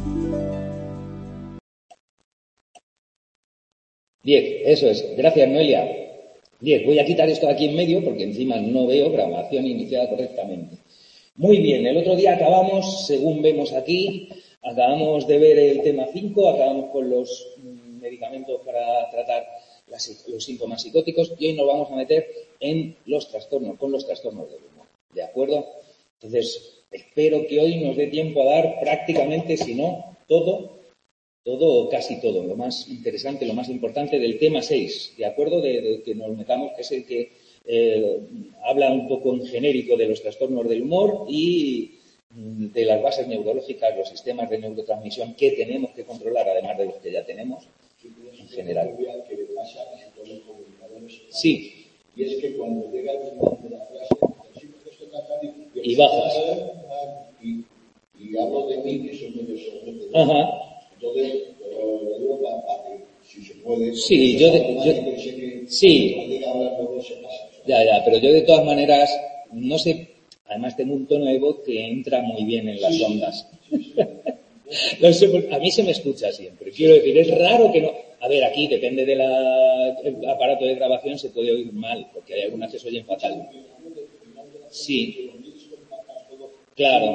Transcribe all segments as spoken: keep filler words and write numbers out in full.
Diez, eso es. Gracias, Noelia. Diez, voy a quitar esto de aquí en medio porque encima no veo grabación iniciada correctamente. Muy bien, el otro día acabamos, según vemos aquí, acabamos de ver el tema cinco, acabamos con los medicamentos para tratar las, los síntomas psicóticos y hoy nos vamos a meter en los trastornos, con los trastornos del humor. ¿De acuerdo? Entonces, espero que hoy nos dé tiempo a dar prácticamente, si no, todo, todo o casi todo, lo más interesante, lo más importante del tema seis, ¿de acuerdo? De, de que nos metamos, que es el que eh, habla un poco en genérico de los trastornos del humor y de las bases neurológicas, los sistemas de neurotransmisión que tenemos que controlar, además de los que ya tenemos, en general. Que le pasa a todos los comunicadores. Sí. Y es que cuando llega el final de la frase, esto y bajas. Y, y hablo de mí, que soy medio sordo. Ajá. Entonces, pero lo digo para, para que, si se puede... Sí, yo... De, yo que sí. Hablar, luego se pasa. Ya, ya, pero yo de todas maneras, no sé, además tengo un tono de voz que entra muy bien en las sí, ondas. Sí, sí. No sé, a mí se me escucha siempre. Quiero decir, es raro que no... A ver, aquí depende del aparato de grabación, se puede oír mal, porque hay algunas que se oyen fatal. Sí. Claro.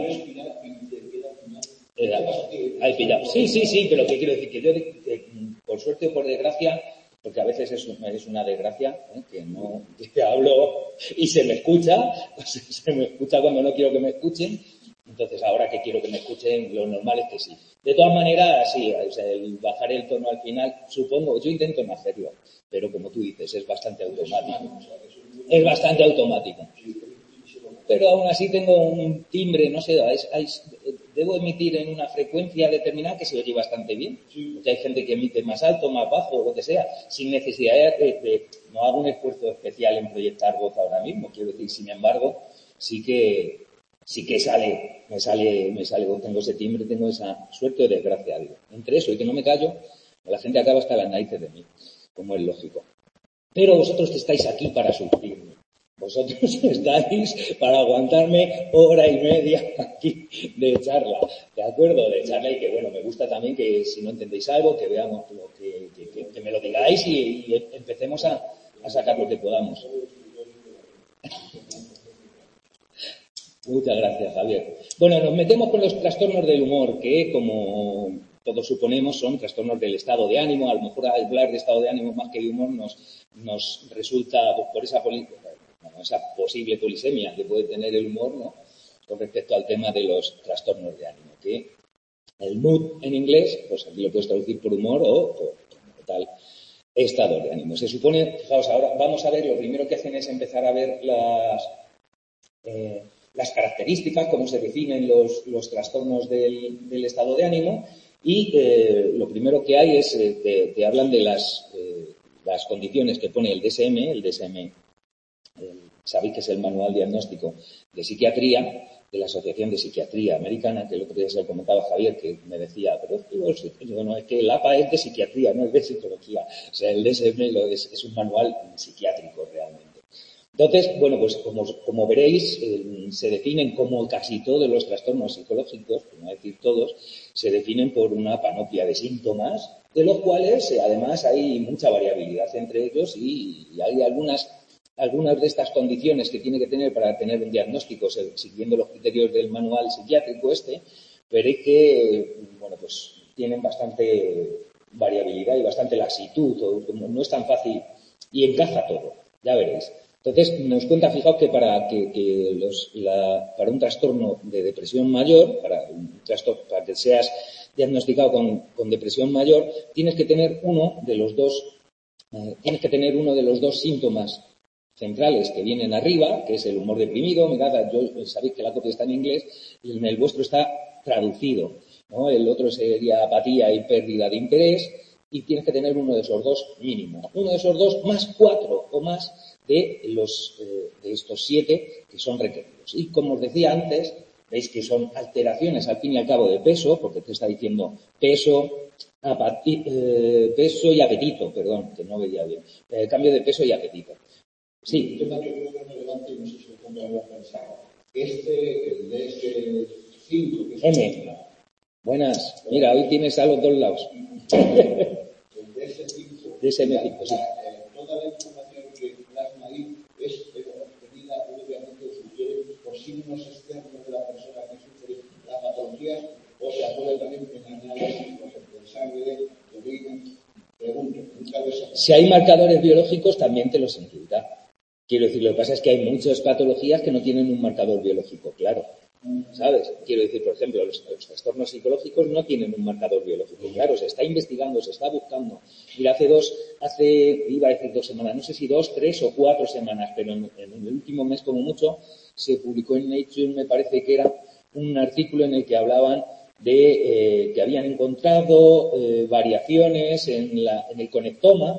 Eh, hay pillado. Sí, sí, sí, pero ¿qué quiero decir? Que yo, que, por suerte o por desgracia, porque a veces es, es una desgracia, ¿eh? que no que hablo y se me escucha, pues se me escucha cuando no quiero que me escuchen, entonces ahora que quiero que me escuchen, lo normal es que sí. De todas maneras, sí, o sea, el bajar el tono al final, supongo, yo intento no hacerlo, pero como tú dices, es bastante automático. Es bastante automático. Pero aún así tengo un timbre, no sé, es, es, debo emitir en una frecuencia determinada que se oye bastante bien. Porque hay gente que emite más alto, más bajo, lo que sea, sin necesidad de, de... No hago un esfuerzo especial en proyectar voz ahora mismo, quiero decir, sin embargo, sí que sí que sale, me sale, me sale, tengo ese timbre, tengo esa suerte o desgracia, digo. Entre eso y que no me callo, la gente acaba hasta las narices de mí, como es lógico. Pero vosotros que estáis aquí para sufrirme. Vosotros estáis para aguantarme hora y media aquí de charla, ¿de acuerdo? De charla y que, bueno, me gusta también que si no entendéis algo, que veamos lo que, que, que, que me lo digáis y, y empecemos a, a sacar lo que podamos. Muchas gracias, Javier. Bueno, nos metemos con los trastornos del humor, que como todos suponemos son trastornos del estado de ánimo. A lo mejor hablar de estado de ánimo más que de humor nos, nos resulta, por esa política, bueno, esa posible polisemia que puede tener el humor, ¿no? Con respecto al tema de los trastornos de ánimo, que el mood en inglés, pues aquí lo puedes traducir por humor o por, por tal estado de ánimo. Se supone, fijaos, ahora vamos a ver, lo primero que hacen es empezar a ver las, eh, las características, cómo se definen los, los trastornos del, del estado de ánimo y eh, lo primero que hay es, eh, te, te hablan de las, eh, las condiciones que pone el D S M, el D S M El, sabéis que es el manual diagnóstico de psiquiatría de la Asociación de Psiquiatría Americana, que el otro día se lo comentaba Javier, que me decía, pero yo, no, es que el A P A es de psiquiatría, no es de psicología. O sea, el D S M lo es, es un manual psiquiátrico realmente. Entonces, bueno, pues como, como veréis, eh, se definen como casi todos los trastornos psicológicos, por no decir todos, se definen por una panoplia de síntomas, de los cuales eh, además hay mucha variabilidad entre ellos y, y hay algunas Algunas de estas condiciones que tiene que tener para tener un diagnóstico siguiendo los criterios del manual psiquiátrico este, veréis que, bueno, pues tienen bastante variabilidad y bastante laxitud, o, no es tan fácil y encaja todo, ya veréis. Entonces, nos cuenta, fijaos que para que, que los, la, para un trastorno de depresión mayor, para, un trastorno, para que seas diagnosticado con, con depresión mayor, tienes que tener uno de los dos, eh, tienes que tener uno de los dos síntomas centrales que vienen arriba, que es el humor deprimido. Mirad, yo, sabéis que la copia está en inglés y en el vuestro está traducido, ¿no? El otro sería apatía y pérdida de interés y tienes que tener uno de esos dos mínimo. Uno de esos dos más cuatro o más de los eh, de estos siete que son requeridos. Y como os decía antes, veis que son alteraciones al fin y al cabo de peso, porque te está diciendo peso, apati, eh, peso y apetito, perdón, que no veía bien. Eh, cambio de peso y apetito. Sí. Un tema que creo que es relevante, y no sé si lo pongo a pensar. Este, el D S cinco, que es M. Buenas. Mira, hoy tienes a los dos lados. De ese tipo, de ese médico, sí. Eh, toda la información que plasma ahí es obtenida, obviamente, sugiere por signos externos de la persona que sufre la patología, o se apoya también en análisis, por ejemplo, de sangre, de orina. Pregunto, nunca lo he si hay marcadores biológicos, también te los incluirá. Quiero decir, lo que pasa es que hay muchas patologías que no tienen un marcador biológico, claro. ¿Sabes? Quiero decir, por ejemplo, los, los trastornos psicológicos no tienen un marcador biológico. Claro, se está investigando, se está buscando. Mira, hace dos, hace, iba a decir dos semanas, no sé si dos, tres o cuatro semanas, pero en, en el último mes como mucho, se publicó en Nature, me parece que era un artículo en el que hablaban de eh, que habían encontrado eh, variaciones en, la, en el conectoma,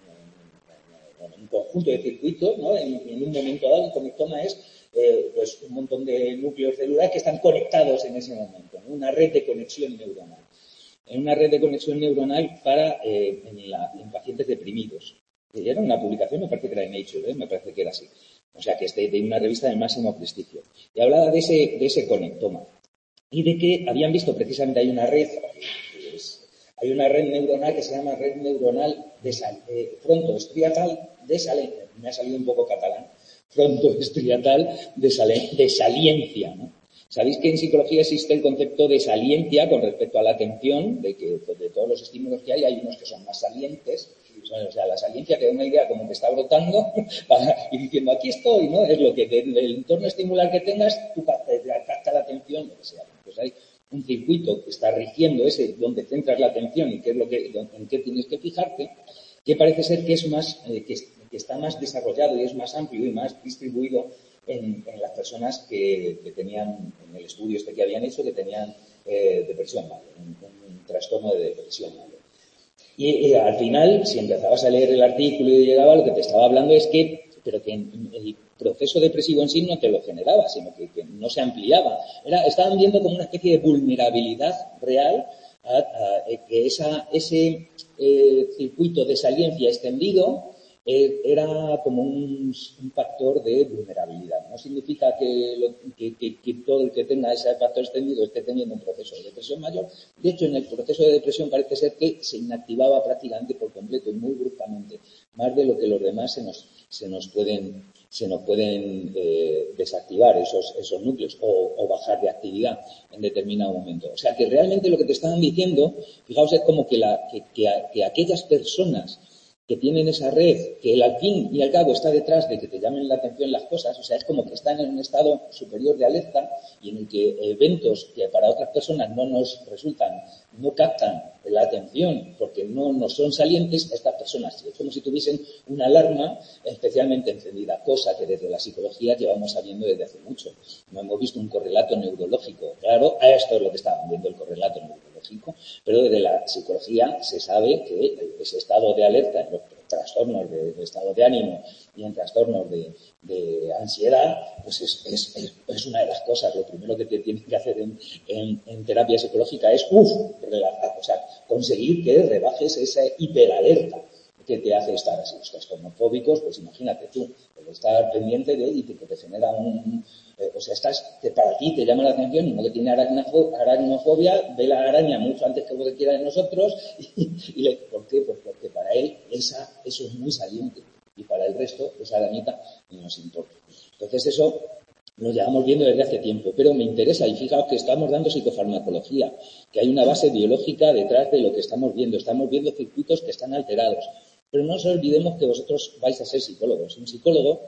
en, en, en un conjunto de circuitos, ¿no? En, en un momento dado, el conectoma es Eh, pues un montón de núcleos celulares que están conectados en ese momento, ¿no? Una red de conexión neuronal. En una red de conexión neuronal para eh, en, la, en pacientes deprimidos. Era una publicación, me parece que era en Nature, ¿eh? Me parece que era así. O sea, que es de, de una revista de máximo prestigio. Y hablaba de ese, de ese conectoma. Y de que habían visto precisamente, hay una red, pues, hay una red neuronal que se llama red neuronal de sal, eh, frontoestriatal de saliencia. Me ha salido un poco catalán. Frontoestriatal de, sal- de saliencia, ¿no? Sabéis que en psicología existe el concepto de saliencia con respecto a la atención, de que pues, de todos los estímulos que hay, hay unos que son más salientes. O sea, la saliencia te da una idea como que está brotando para, y diciendo, aquí estoy, ¿no? Es lo que del entorno estimular que tengas, tú captas la atención, lo que sea. Pues hay un circuito que está rigiendo ese, donde centras la atención y qué es lo que, en qué tienes que fijarte, que parece ser que es más, eh, que, que está más desarrollado y es más amplio y más distribuido en, en las personas que, que tenían, en el estudio este que habían hecho, que tenían eh, depresión mayor, un, un trastorno de depresión mayor. Y, y al final, si empezabas a leer el artículo y llegaba, lo que te estaba hablando es que, pero que el proceso depresivo en sí no te lo generaba, sino que, que no se ampliaba. Era, estaban viendo como una especie de vulnerabilidad real a, a, que esa, ese eh, circuito de saliencia extendido eh, era como un, un factor de vulnerabilidad. No significa que, lo, que, que, que todo el que tenga ese factor extendido esté teniendo un proceso de depresión mayor. De hecho, en el proceso de depresión parece ser que se inactivaba prácticamente por completo y muy bruscamente, más de lo que los demás se nos, se nos pueden, se nos pueden eh, desactivar esos, esos núcleos o, o bajar de actividad en determinado momento. O sea, que realmente lo que te estaban diciendo, fijaos, es como que, la, que, que, que aquellas personas que tienen esa red, que el al fin y al cabo está detrás de que te llamen la atención las cosas, o sea, es como que están en un estado superior de alerta y en el que eventos que para otras personas no nos resultan, no captan la atención porque no nos son salientes, estas personas es como si tuviesen una alarma especialmente encendida, cosa que desde la psicología llevamos sabiendo desde hace mucho. No hemos visto un correlato neurológico, claro, a esto es lo que estaban viendo, el correlato neurológico, pero desde la psicología se sabe que ese estado de alerta en los trastornos de, de estado de ánimo y en trastornos de, de ansiedad, pues es, es, es, es una de las cosas. Lo primero que te tienes que hacer en, en, en terapia psicológica es, uff, relajar, o sea, conseguir que rebajes esa hiperalerta que te hace estar así. Los trastornos fóbicos, pues imagínate tú, el estar pendiente de y que te genera un... Eh, o sea, estás, que para ti te llama la atención, uno que tiene aracnofobia, ve la araña mucho antes que cualquiera de nosotros, y, y le, ¿por qué? Pues porque para él esa, eso es muy saliente, y para el resto, esa arañita ni nos importa. Entonces eso lo llevamos viendo desde hace tiempo, pero me interesa, y fijaos que estamos dando psicofarmacología, que hay una base biológica detrás de lo que estamos viendo, estamos viendo circuitos que están alterados. Pero no os olvidemos que vosotros vais a ser psicólogos. Un psicólogo,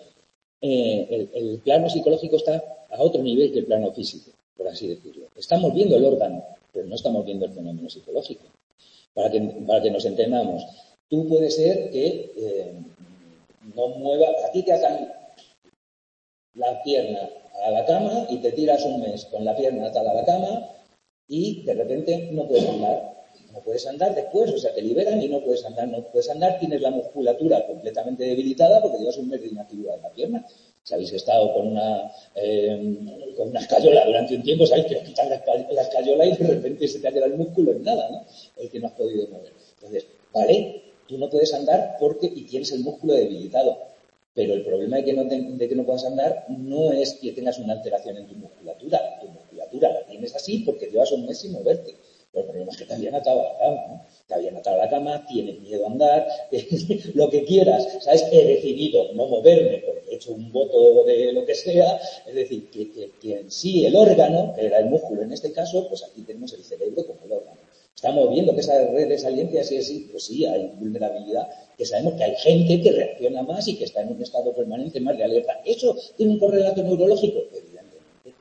eh, el, el plano psicológico está a otro nivel que el plano físico, por así decirlo. Estamos viendo el órgano, pero no estamos viendo el fenómeno psicológico. Para que, para que nos entendamos, tú puedes ser que eh, no mueva, a ti te atan la pierna a la cama y te tiras un mes con la pierna atada a la cama y de repente no puedes andar. No puedes andar después, o sea, te liberan y no puedes andar, no puedes andar, tienes la musculatura completamente debilitada porque llevas un mes de inactividad en la pierna. Si habéis estado con una, eh, con una escayola durante un tiempo, sabéis que os quitan la, la escayola y de repente se te ha quedado el músculo en nada, ¿no? El que no has podido mover. Entonces, vale, tú no puedes andar porque y tienes el músculo debilitado. Pero el problema de que, no te, de que no puedas andar no es que tengas una alteración en tu musculatura. Tu musculatura la tienes así porque llevas un mes sin moverte. Pero el problema es que te habían atado a la cama, ¿no? Te habían atado a la cama, tienes miedo a andar, lo que quieras, ¿sabes? He decidido no moverme porque he hecho un voto de lo que sea, es decir, que, que, que en sí el órgano, que era el músculo en este caso, pues aquí tenemos el cerebro como el órgano. Estamos viendo que esa red de saliencia, sí, sí, pues sí, hay vulnerabilidad, que sabemos que hay gente que reacciona más y que está en un estado permanente más de alerta. ¿Eso tiene un correlato neurológico? Evidentemente.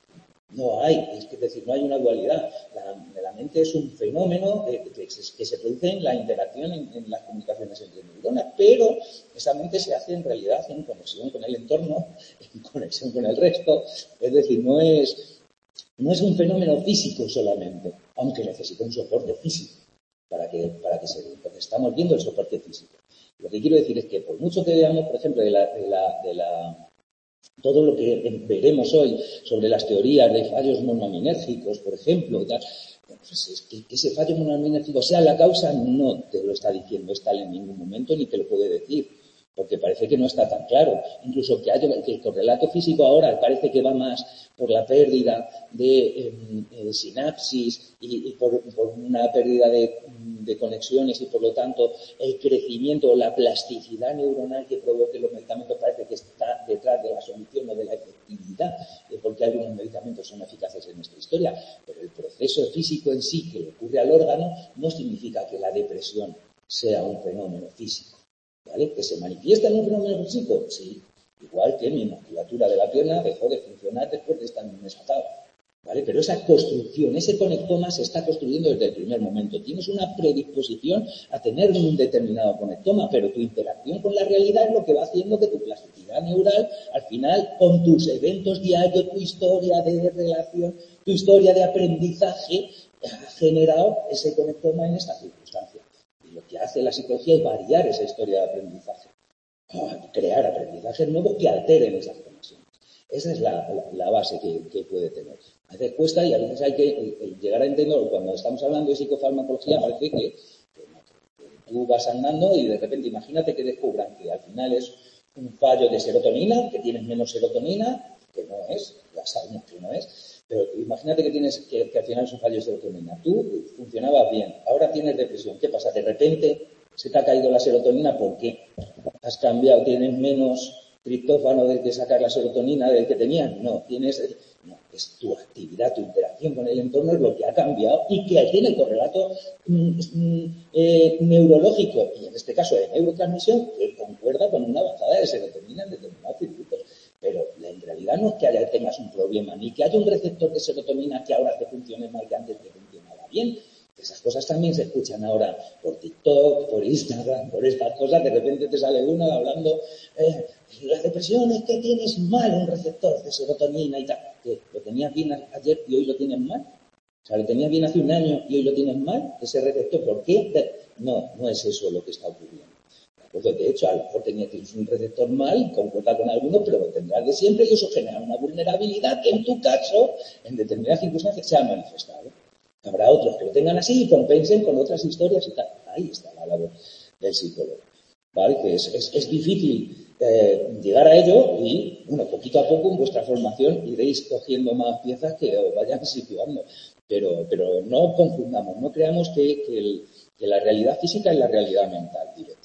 No hay, es que, es decir, no hay una dualidad. La, la mente es un fenómeno que, que, se, que se produce en la interacción, en, en las comunicaciones entre neuronas, pero esa mente se hace en realidad en conexión con el entorno, en conexión con el resto. Es decir, no es... No es un fenómeno físico solamente, aunque necesita un soporte físico para que, para que se dé. Entonces estamos viendo el soporte físico. Lo que quiero decir es que por mucho que veamos, por ejemplo, de la, de la, de la, todo lo que veremos hoy sobre las teorías de fallos monoaminérgicos, por ejemplo, tal, pues es que, que ese fallo monoaminérgico sea la causa, no te lo está diciendo Stahl en ningún momento ni te lo puede decir. Porque parece que no está tan claro. Incluso que, haya, que el correlato físico ahora parece que va más por la pérdida de eh, eh, sinapsis y, y por, por una pérdida de, de conexiones y, por lo tanto, el crecimiento o la plasticidad neuronal que provoque los medicamentos parece que está detrás de la solución o de la efectividad, eh, porque algunos medicamentos son eficaces en nuestra historia. Pero el proceso físico en sí que le ocurre al órgano no significa que la depresión sea un fenómeno físico. ¿Vale? ¿Que se manifiesta en un fenómeno físico? Sí. Igual que mi musculatura de la pierna dejó de funcionar después de estar en un mes atado. ¿Vale? Pero esa construcción, ese conectoma se está construyendo desde el primer momento. Tienes una predisposición a tener un determinado conectoma, pero tu interacción con la realidad es lo que va haciendo que tu plasticidad neural, al final, con tus eventos diarios, tu historia de relación, tu historia de aprendizaje, ha generado ese conectoma en esta circunstancia. Lo que hace la psicología es variar esa historia de aprendizaje, crear aprendizajes nuevos que alteren esas conexiones. Esa es la, la, la base que, que puede tener. A veces cuesta y a veces hay que el, el llegar a entenderlo. Cuando estamos hablando de psicofarmacología parece que, que, que tú vas andando y de repente imagínate que descubran que al final es un fallo de serotonina, que tienes menos serotonina, que no es, ya sabemos que no es. Pero imagínate que tienes que, que al final es un fallo de serotonina. Tú funcionabas bien, ahora tienes depresión. ¿Qué pasa? De repente se te ha caído la serotonina porque has cambiado, tienes menos triptófano del que sacar la serotonina del que tenías. No, tienes, no, es tu actividad, tu interacción con el entorno es lo que ha cambiado y que tiene el correlato mm, eh, neurológico y en este caso de neurotransmisión que concuerda con una bajada de serotonina en determinados circuitos. Pero en realidad no es que haya, tengas un problema, ni que haya un receptor de serotonina que ahora te funcione mal que antes te funcionaba bien. Esas cosas también se escuchan ahora por TikTok, por Instagram, por estas cosas. De repente te sale una hablando, eh, la depresión es que tienes mal un receptor de serotonina y tal. ¿Qué? ¿Lo tenías bien ayer y hoy lo tienes mal? O sea, ¿lo tenías bien hace un año y hoy lo tienes mal? Ese receptor, ¿por qué? No, no es eso lo que está ocurriendo. De hecho, a lo mejor tienes un receptor mal, concuerda con alguno, pero lo tendrás de siempre y eso genera una vulnerabilidad que en tu caso, en determinadas circunstancias, se ha manifestado. Habrá otros que lo tengan así y compensen con otras historias y tal. Ahí está la labor del psicólogo. ¿Vale? Que es, es, es difícil eh, llegar a ello y, bueno, poquito a poco en vuestra formación iréis cogiendo más piezas que os vayan situando. Pero, pero no confundamos, no creamos que, que, el, que la realidad física es la realidad mental directamente.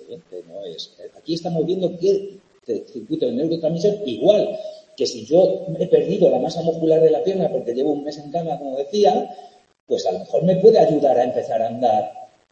No es. Aquí estamos viendo que el circuito de neurotransmisión, igual que si yo he perdido la masa muscular de la pierna porque llevo un mes en cama, como decía, pues a lo mejor me puede ayudar a empezar a andar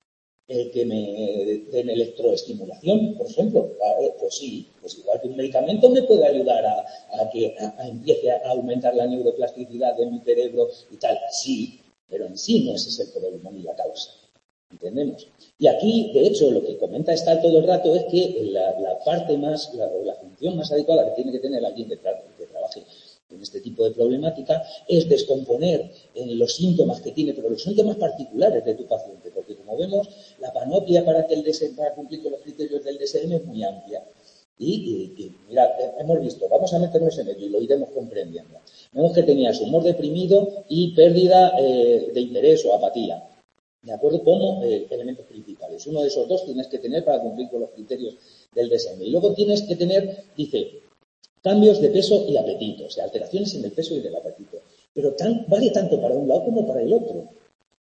eh, que me den electroestimulación, por ejemplo. Pues sí, pues igual que un medicamento me puede ayudar a, a que a, a empiece a aumentar la neuroplasticidad de mi cerebro y tal. Sí, pero en sí no ese es el problema ni la causa. ¿Entendemos? Y aquí, de hecho, lo que comenta Stahl todo el rato es que la, la parte más, la, la función más adecuada que tiene que tener alguien que, tra que trabaje en este tipo de problemática es descomponer en los síntomas que tiene, pero los síntomas particulares de tu paciente, porque como vemos, la panoplia para, que el D S M, para cumplir con los criterios del D S M es muy amplia. Y, y, y mirad, hemos visto, vamos a meternos en ello y lo iremos comprendiendo. Vemos que tenías humor deprimido y pérdida eh, de interés o apatía. ¿De acuerdo? Como eh, elementos principales. Uno de esos dos tienes que tener para cumplir con los criterios del D S M. Y luego tienes que tener, dice, cambios de peso y apetito, o sea, alteraciones en el peso y del apetito. Pero tan, vale tanto para un lado como para el otro.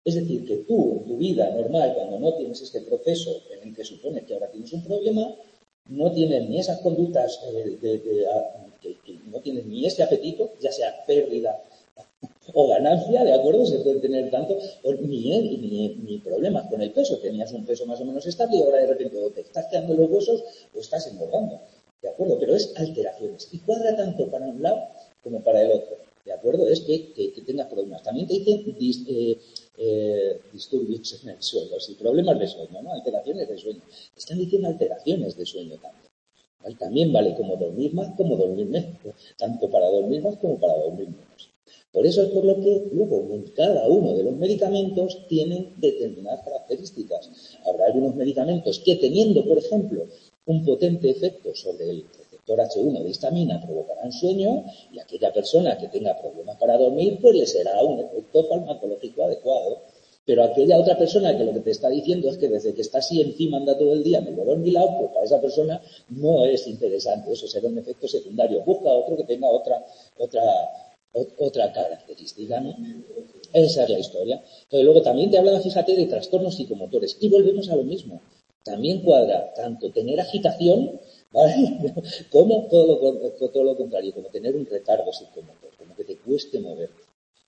Es decir, que tú, en tu vida normal, cuando no tienes este proceso en el que supone que ahora tienes un problema, no tienes ni esas conductas, eh, de, de, a, que, que no tienes ni ese apetito, ya sea pérdida o ganancia, ¿de acuerdo? Se puede tener tanto, o ni, ni, ni problemas con el peso. Tenías un peso más o menos estable y ahora de repente o te estás quedando los huesos o estás engordando, ¿de acuerdo? Pero es alteraciones y cuadra tanto para un lado como para el otro, ¿de acuerdo? Es que, que, que tengas problemas. También te dicen dis, eh, eh, disturbios en el sueño, sí, problemas de sueño, ¿no? Alteraciones de sueño. Están diciendo alteraciones de sueño también. ¿Vale? También vale como dormir más como dormir menos, tanto para dormir más como para dormir menos. Por eso es por lo que luego cada uno de los medicamentos tienen determinadas características. Habrá algunos medicamentos que, teniendo, por ejemplo, un potente efecto sobre el receptor hache uno de histamina, provocarán sueño, y aquella persona que tenga problemas para dormir, pues le será un efecto farmacológico adecuado. Pero aquella otra persona que lo que te está diciendo es que desde que está así encima anda todo el día medio dormilado, pues para esa persona no es interesante. Eso será un efecto secundario. Busca otro que tenga otra otra otra característica, ¿no? Esa es la historia. Entonces, luego también te hablan, fíjate, de trastornos psicomotores. Y volvemos a lo mismo. También cuadra tanto tener agitación, ¿vale? como todo lo, todo lo contrario, como tener un retardo psicomotor, como que te cueste moverte.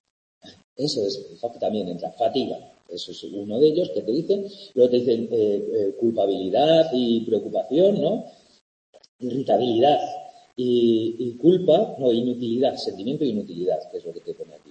Eso es, también entra fatiga. Eso es uno de ellos que te dicen. Luego te dicen eh, eh, culpabilidad y preocupación, ¿no? Irritabilidad. Y, y culpa, no, inutilidad, sentimiento de inutilidad, que es lo que te pone aquí.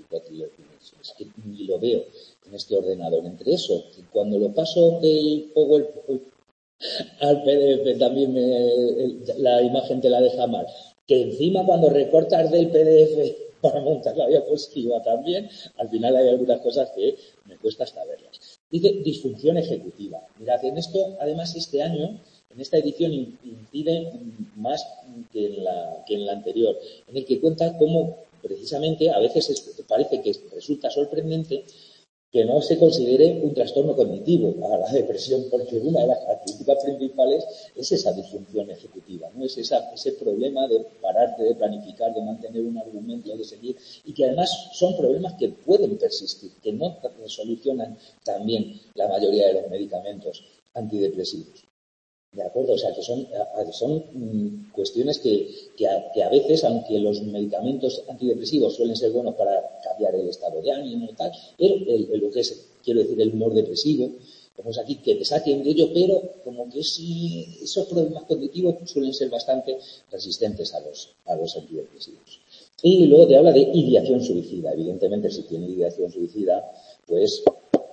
Es que ni lo veo en este ordenador. Entre eso, que cuando lo paso del PowerPoint al P D F también me, la imagen te la deja mal. Que encima cuando recortas del P D F para montar la diapositiva también, al final hay algunas cosas que me cuesta hasta verlas. Dice disfunción ejecutiva. Mirad, en esto, además, este año, en esta edición incide más que en la, que en la anterior, en el que cuenta cómo, precisamente, a veces es, parece que resulta sorprendente que no se considere un trastorno cognitivo a la depresión, porque una de las características principales es esa disfunción ejecutiva, ¿no? Es esa, ese problema de pararte, de planificar, de mantener un argumento, de seguir, y que además son problemas que pueden persistir, que no solucionan también la mayoría de los medicamentos antidepresivos. ¿De acuerdo? O sea, que son, son mmm, cuestiones que, que, a, que a veces, aunque los medicamentos antidepresivos suelen ser buenos para cambiar el estado de ánimo y tal, pero el, el, lo que es, quiero decir, el humor depresivo, como es aquí, que te saquen de ello, pero como que si esos problemas cognitivos suelen ser bastante resistentes a los, a los antidepresivos. Y luego te habla de ideación suicida. Evidentemente, si tiene ideación suicida, pues,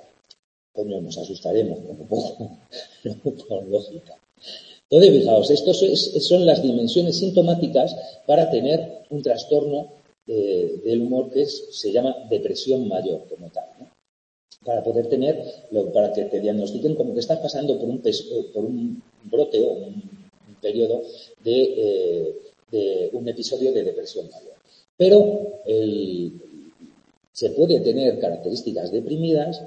coño, nos asustaremos, como poco, con lógica. Entonces, fijaos, estos son las dimensiones sintomáticas para tener un trastorno eh, del humor que es, se llama depresión mayor, como tal, ¿no? Para poder tener, para que te diagnostiquen como que estás pasando por un, por un brote o un, un periodo de, eh, de un episodio de depresión mayor. Pero el, se puede tener características deprimidas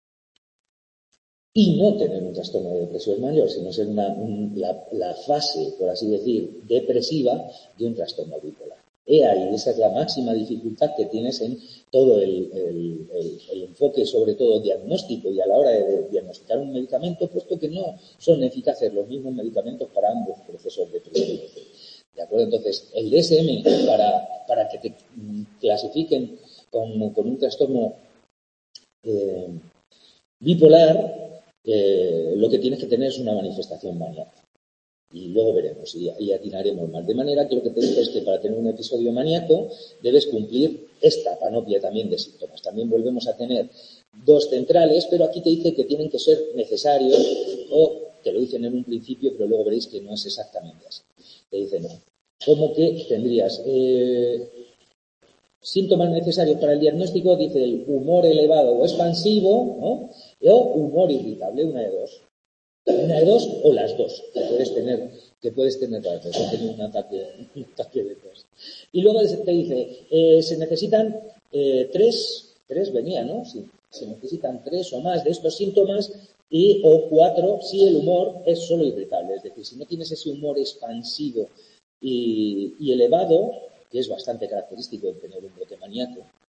y no tener un trastorno de depresión mayor, sino ser una, un, la, la fase, por así decir, depresiva de un trastorno bipolar. He ahí, esa es la máxima dificultad que tienes en todo el, el, el, el enfoque, sobre todo diagnóstico, y a la hora de diagnosticar un medicamento, puesto que no son eficaces los mismos medicamentos para ambos procesos depresivos. ¿De acuerdo? Entonces, el D S M, para, para que te clasifiquen con, con un trastorno eh, bipolar, Eh, lo que tienes que tener es una manifestación maníaca. Y luego veremos y, y atinaremos más. De manera que lo que te digo es que para tener un episodio maníaco debes cumplir esta panoplia también de síntomas. También volvemos a tener dos centrales, pero aquí te dice que tienen que ser necesarios, o te lo dicen en un principio, pero luego veréis que no es exactamente así. Te dicen, no. Como que tendrías eh, síntomas necesarios para el diagnóstico, dice el humor elevado o expansivo, ¿no? O humor irritable, una de dos. Una de dos o las dos, que puedes tener, que puedes tener para que tener un ataque, un ataque de tos. Y luego te dice, eh, se necesitan eh, tres, tres venía, ¿no? Sí, se necesitan tres o más de estos síntomas y o cuatro si el humor es solo irritable. Es decir, si no tienes ese humor expansivo y, y elevado, que es bastante característico de tener un brote maníaco,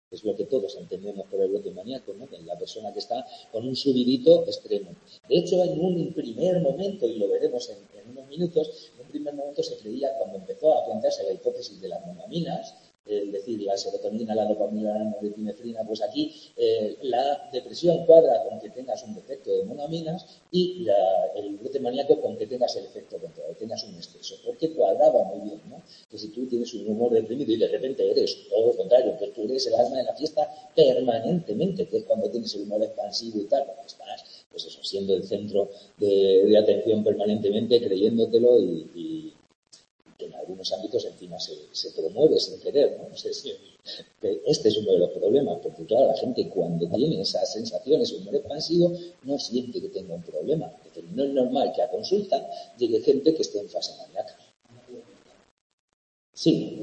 Es lo que todos entendemos por el brote maníaco, ¿no? Que la persona que está con un subidito extremo. De hecho, en un primer momento, y lo veremos en, en unos minutos, en un primer momento se creía, cuando empezó a plantearse la hipótesis de las monaminas, es decir, la serotonina, la dopamina, la norepinefrina, pues aquí eh, la depresión cuadra con que tengas un defecto de monaminas y la, el brote maníaco con que tengas el efecto contrario, tengas un exceso, porque cuadraba muy bien, ¿no? Que si tú tienes un humor deprimido y de repente eres todo lo contrario, que tú eres el alma de la fiesta permanentemente, que es cuando tienes el humor expansivo y tal, porque estás, pues eso, siendo el centro de, de atención permanentemente, creyéndotelo y, y que en algunos ámbitos encima se, se promueve sin querer, ¿no? No sé si este es uno de los problemas, porque claro, la gente cuando tiene esas sensaciones, un humor expansivo, no siente que tenga un problema. Porque no es normal que a consulta llegue gente que esté en fase maníaca. Sí.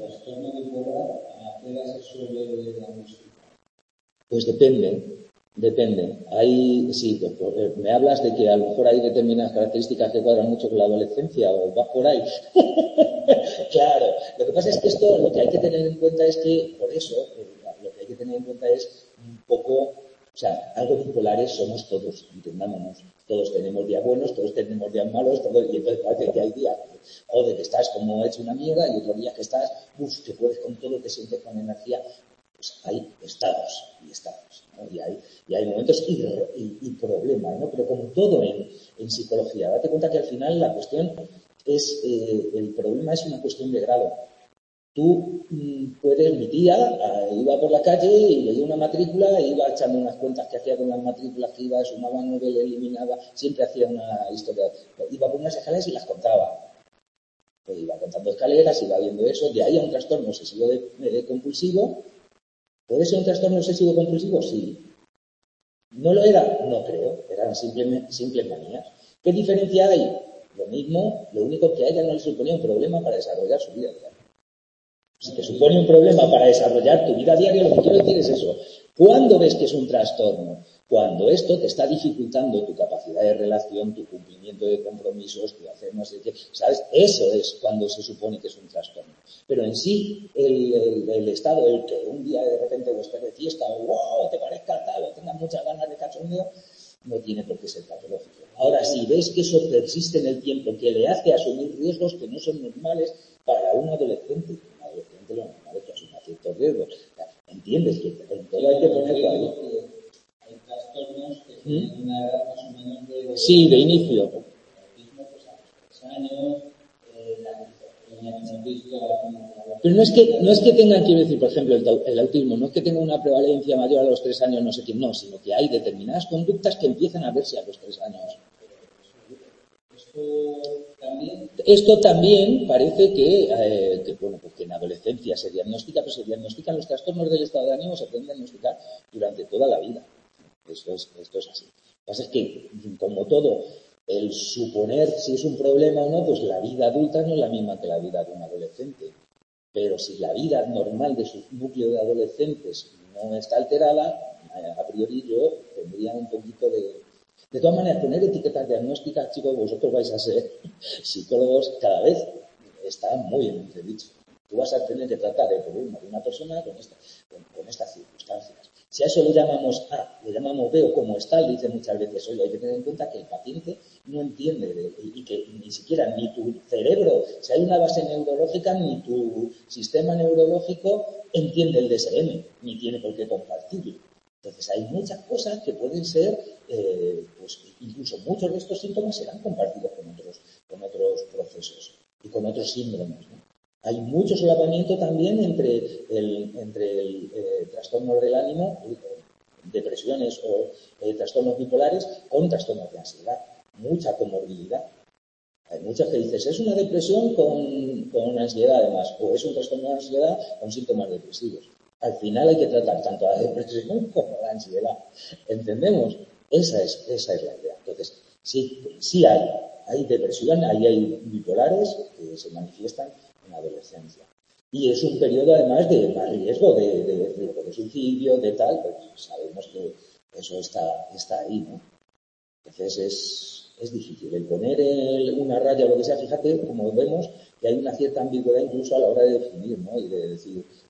Pues depende. Depende. Hay, sí, me hablas de que a lo mejor hay determinadas características que cuadran mucho con la adolescencia o vas por ahí. Claro. Lo que pasa es que esto, lo que hay que tener en cuenta es que, por eso, lo que hay que tener en cuenta es un poco, o sea, algo bipolares somos todos, entendámonos. Todos tenemos días buenos, todos tenemos días malos, todos, y entonces parece que hay días, o de que estás como hecho una mierda y otros días que estás, uff, que puedes con todo, te sientes con energía. Pues hay estados y estados, ¿no? Y hay, y hay momentos y, y, y problemas, ¿no? Pero como todo en, en psicología, date cuenta que al final la cuestión es, eh, el problema es una cuestión de grado. Tú mmm, puedes, mi tía eh, iba por la calle y leía una matrícula e iba echando unas cuentas que hacía con las matrículas que iba, sumaba nueve, eliminaba, siempre hacía una historia, iba por unas escaleras y las contaba. Pues iba contando escaleras, iba viendo eso, de ahí a un trastorno obsesivo de, de compulsivo. ¿Puede ser un trastorno obsesivo compulsivo? Sí. ¿No lo era? No creo. Eran simples, simples manías. ¿Qué diferencia hay? Lo mismo, lo único que a ella no le suponía un problema para desarrollar su vida diaria. Si te supone un problema para desarrollar tu vida diaria, lo que quiero decir es eso. ¿Cuándo ves que es un trastorno? Cuando esto te está dificultando tu capacidad de relación, tu cumplimiento de compromisos, tu hacer no sé qué, ¿sabes? Eso es cuando se supone que es un trastorno. Pero en sí, el, el, el estado, el que un día de repente o estés de fiesta o wow, te parezca tal, o tengas muchas ganas de cachondeo, no tiene por qué ser patológico. Ahora, si ves que eso persiste en el tiempo, que le hace asumir riesgos que no son normales para un adolescente, un adolescente lo normal es que asuma ciertos riesgos. ¿Entiendes? Que en todo hay que ponerlo ahí. Hay trastornos que tienen ¿Mm? una edad más o menos de... Sí, de inicio. El autismo, pues a los tres años, eh, la Pero no es que no es que tengan, quiero decir, por ejemplo, el, el autismo, no es que tenga una prevalencia mayor a los tres años, no sé qué, no, sino que hay determinadas conductas que empiezan a verse a los tres años. Esto también, Esto también parece que, eh, que, bueno, pues que en adolescencia se diagnostica, pero se diagnostican los trastornos del estado de ánimo, se pueden diagnosticar durante toda la vida. Esto es, esto es así. Lo que pasa es que, como todo, el suponer si es un problema o no, pues la vida adulta no es la misma que la vida de un adolescente. Pero si la vida normal de su núcleo de adolescentes no está alterada, a priori yo tendría un poquito de... De todas maneras, poner etiquetas diagnósticas, chicos, vosotros vais a ser psicólogos, cada vez está muy en entredicho. Tú vas a tener que tratar el problema de una persona con, esta, con, con estas circunstancias. Si a eso le llamamos A, le llamamos B o como está, le dice muchas veces, oye, hay que tener en cuenta que el paciente no entiende de, y que ni siquiera ni tu cerebro, si hay una base neurológica, ni tu sistema neurológico entiende el D S M, ni tiene por qué compartirlo. Entonces hay muchas cosas que pueden ser, eh, pues incluso muchos de estos síntomas serán compartidos con otros, con otros procesos y con otros síndromes, ¿no? Hay mucho solapamiento también entre el, entre el eh, trastorno del ánimo, eh, depresiones o eh, trastornos bipolares con trastornos de ansiedad. Mucha comorbilidad. Hay muchas que dices, es una depresión con, con ansiedad además, o es un trastorno de ansiedad con síntomas depresivos. Al final hay que tratar tanto la depresión como la ansiedad. ¿Entendemos? Esa es, esa es la idea. Entonces, sí, sí hay, hay depresión, ahí hay bipolares que se manifiestan en la adolescencia. Y es un periodo además de más riesgo de, de, de, de suicidio, de tal, pues sabemos que eso está, está ahí, ¿no? Entonces es, es difícil el poner el, una raya o lo que sea. Fíjate, como vemos, que hay una cierta ambigüedad incluso a la hora de definir, ¿no? Y de decir,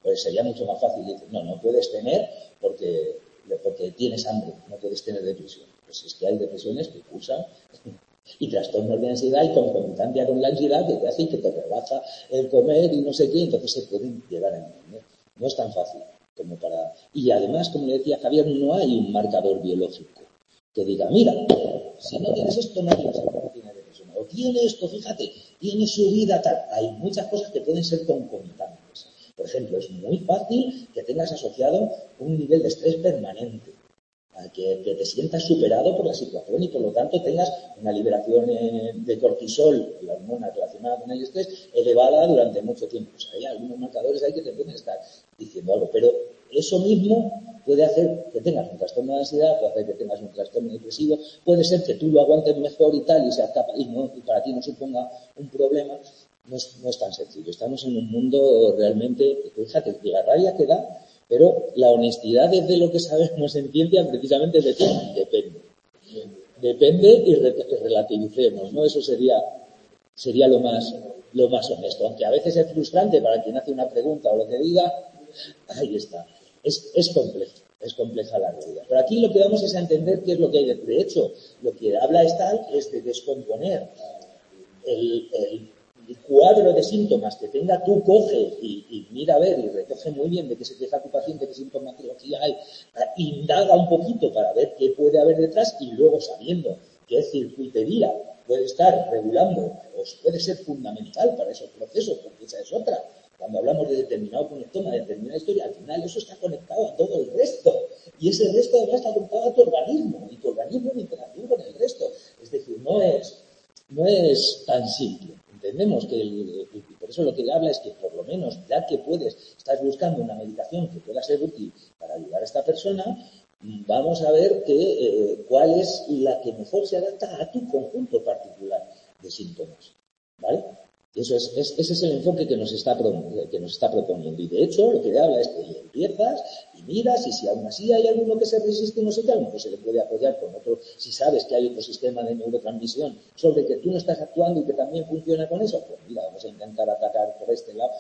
Pues sería mucho más fácil decir, no, no puedes tener porque, porque tienes hambre, no puedes tener depresión. Pues es que hay depresiones que cursan y trastornos de ansiedad y concomitancia con la ansiedad que te hacen que te rebaja el comer y no sé qué, entonces se pueden llegar a entender. No es tan fácil como para... Y además, como le decía Javier, no hay un marcador biológico que diga, mira, si no tienes esto, no tienes esto, no tienes depresión. O tiene esto, fíjate, tiene su vida tal. Hay muchas cosas que pueden ser concomitantes. Por ejemplo, es muy fácil que tengas asociado un nivel de estrés permanente. Que, que te sientas superado por la situación y por lo tanto tengas una liberación eh, de cortisol, la hormona relacionada con el estrés, elevada durante mucho tiempo. O sea, hay algunos marcadores ahí que te pueden estar diciendo algo, pero eso mismo puede hacer que tengas un trastorno de ansiedad, puede hacer que tengas un trastorno depresivo, puede ser que tú lo aguantes mejor y tal y, seas capaz, y, no, y para ti no suponga un problema. No es, no es tan sencillo. Estamos en un mundo realmente, fíjate, que la rabia que da. Pero la honestidad desde lo que sabemos en ciencia precisamente es decir, depende. Depende y, re, y relativicemos, ¿no? Eso sería, sería lo más, lo más honesto. Aunque a veces es frustrante para quien hace una pregunta o lo que diga, ahí está. Es, es complejo, es compleja la realidad. Pero aquí lo que vamos es a entender qué es lo que hay. De, de hecho, lo que habla Stahl es de descomponer el, el el cuadro de síntomas que tenga, tú coge y, y mira a ver y recoge muy bien de qué se queja tu paciente, qué sintomatología hay, indaga un poquito para ver qué puede haber detrás y luego sabiendo qué circuitería puede estar regulando o puede ser fundamental para esos procesos, porque esa es otra. Cuando hablamos de determinado conectoma, de determinada historia, al final eso está conectado a todo el resto. Y ese resto además está conectado a tu organismo y tu organismo en interacción con el resto. Es decir, no es, no es tan simple. Entendemos que, el, y por eso lo que le habla es que por lo menos, ya que puedes, estás buscando una medicación que pueda ser útil para ayudar a esta persona, vamos a ver que, eh, cuál es la que mejor se adapta a tu conjunto particular de síntomas, ¿vale? Y eso es, es, ese es el enfoque que nos, está, que nos está proponiendo. Y de hecho, lo que le habla es que empiezas y miras y si aún así hay alguno que se resiste y no sé qué, a lo mejor se le puede apoyar con otro. Si sabes que hay otro sistema de neurotransmisión sobre que tú no estás actuando y que también funciona con eso, pues mira, vamos a intentar atacar por este lado.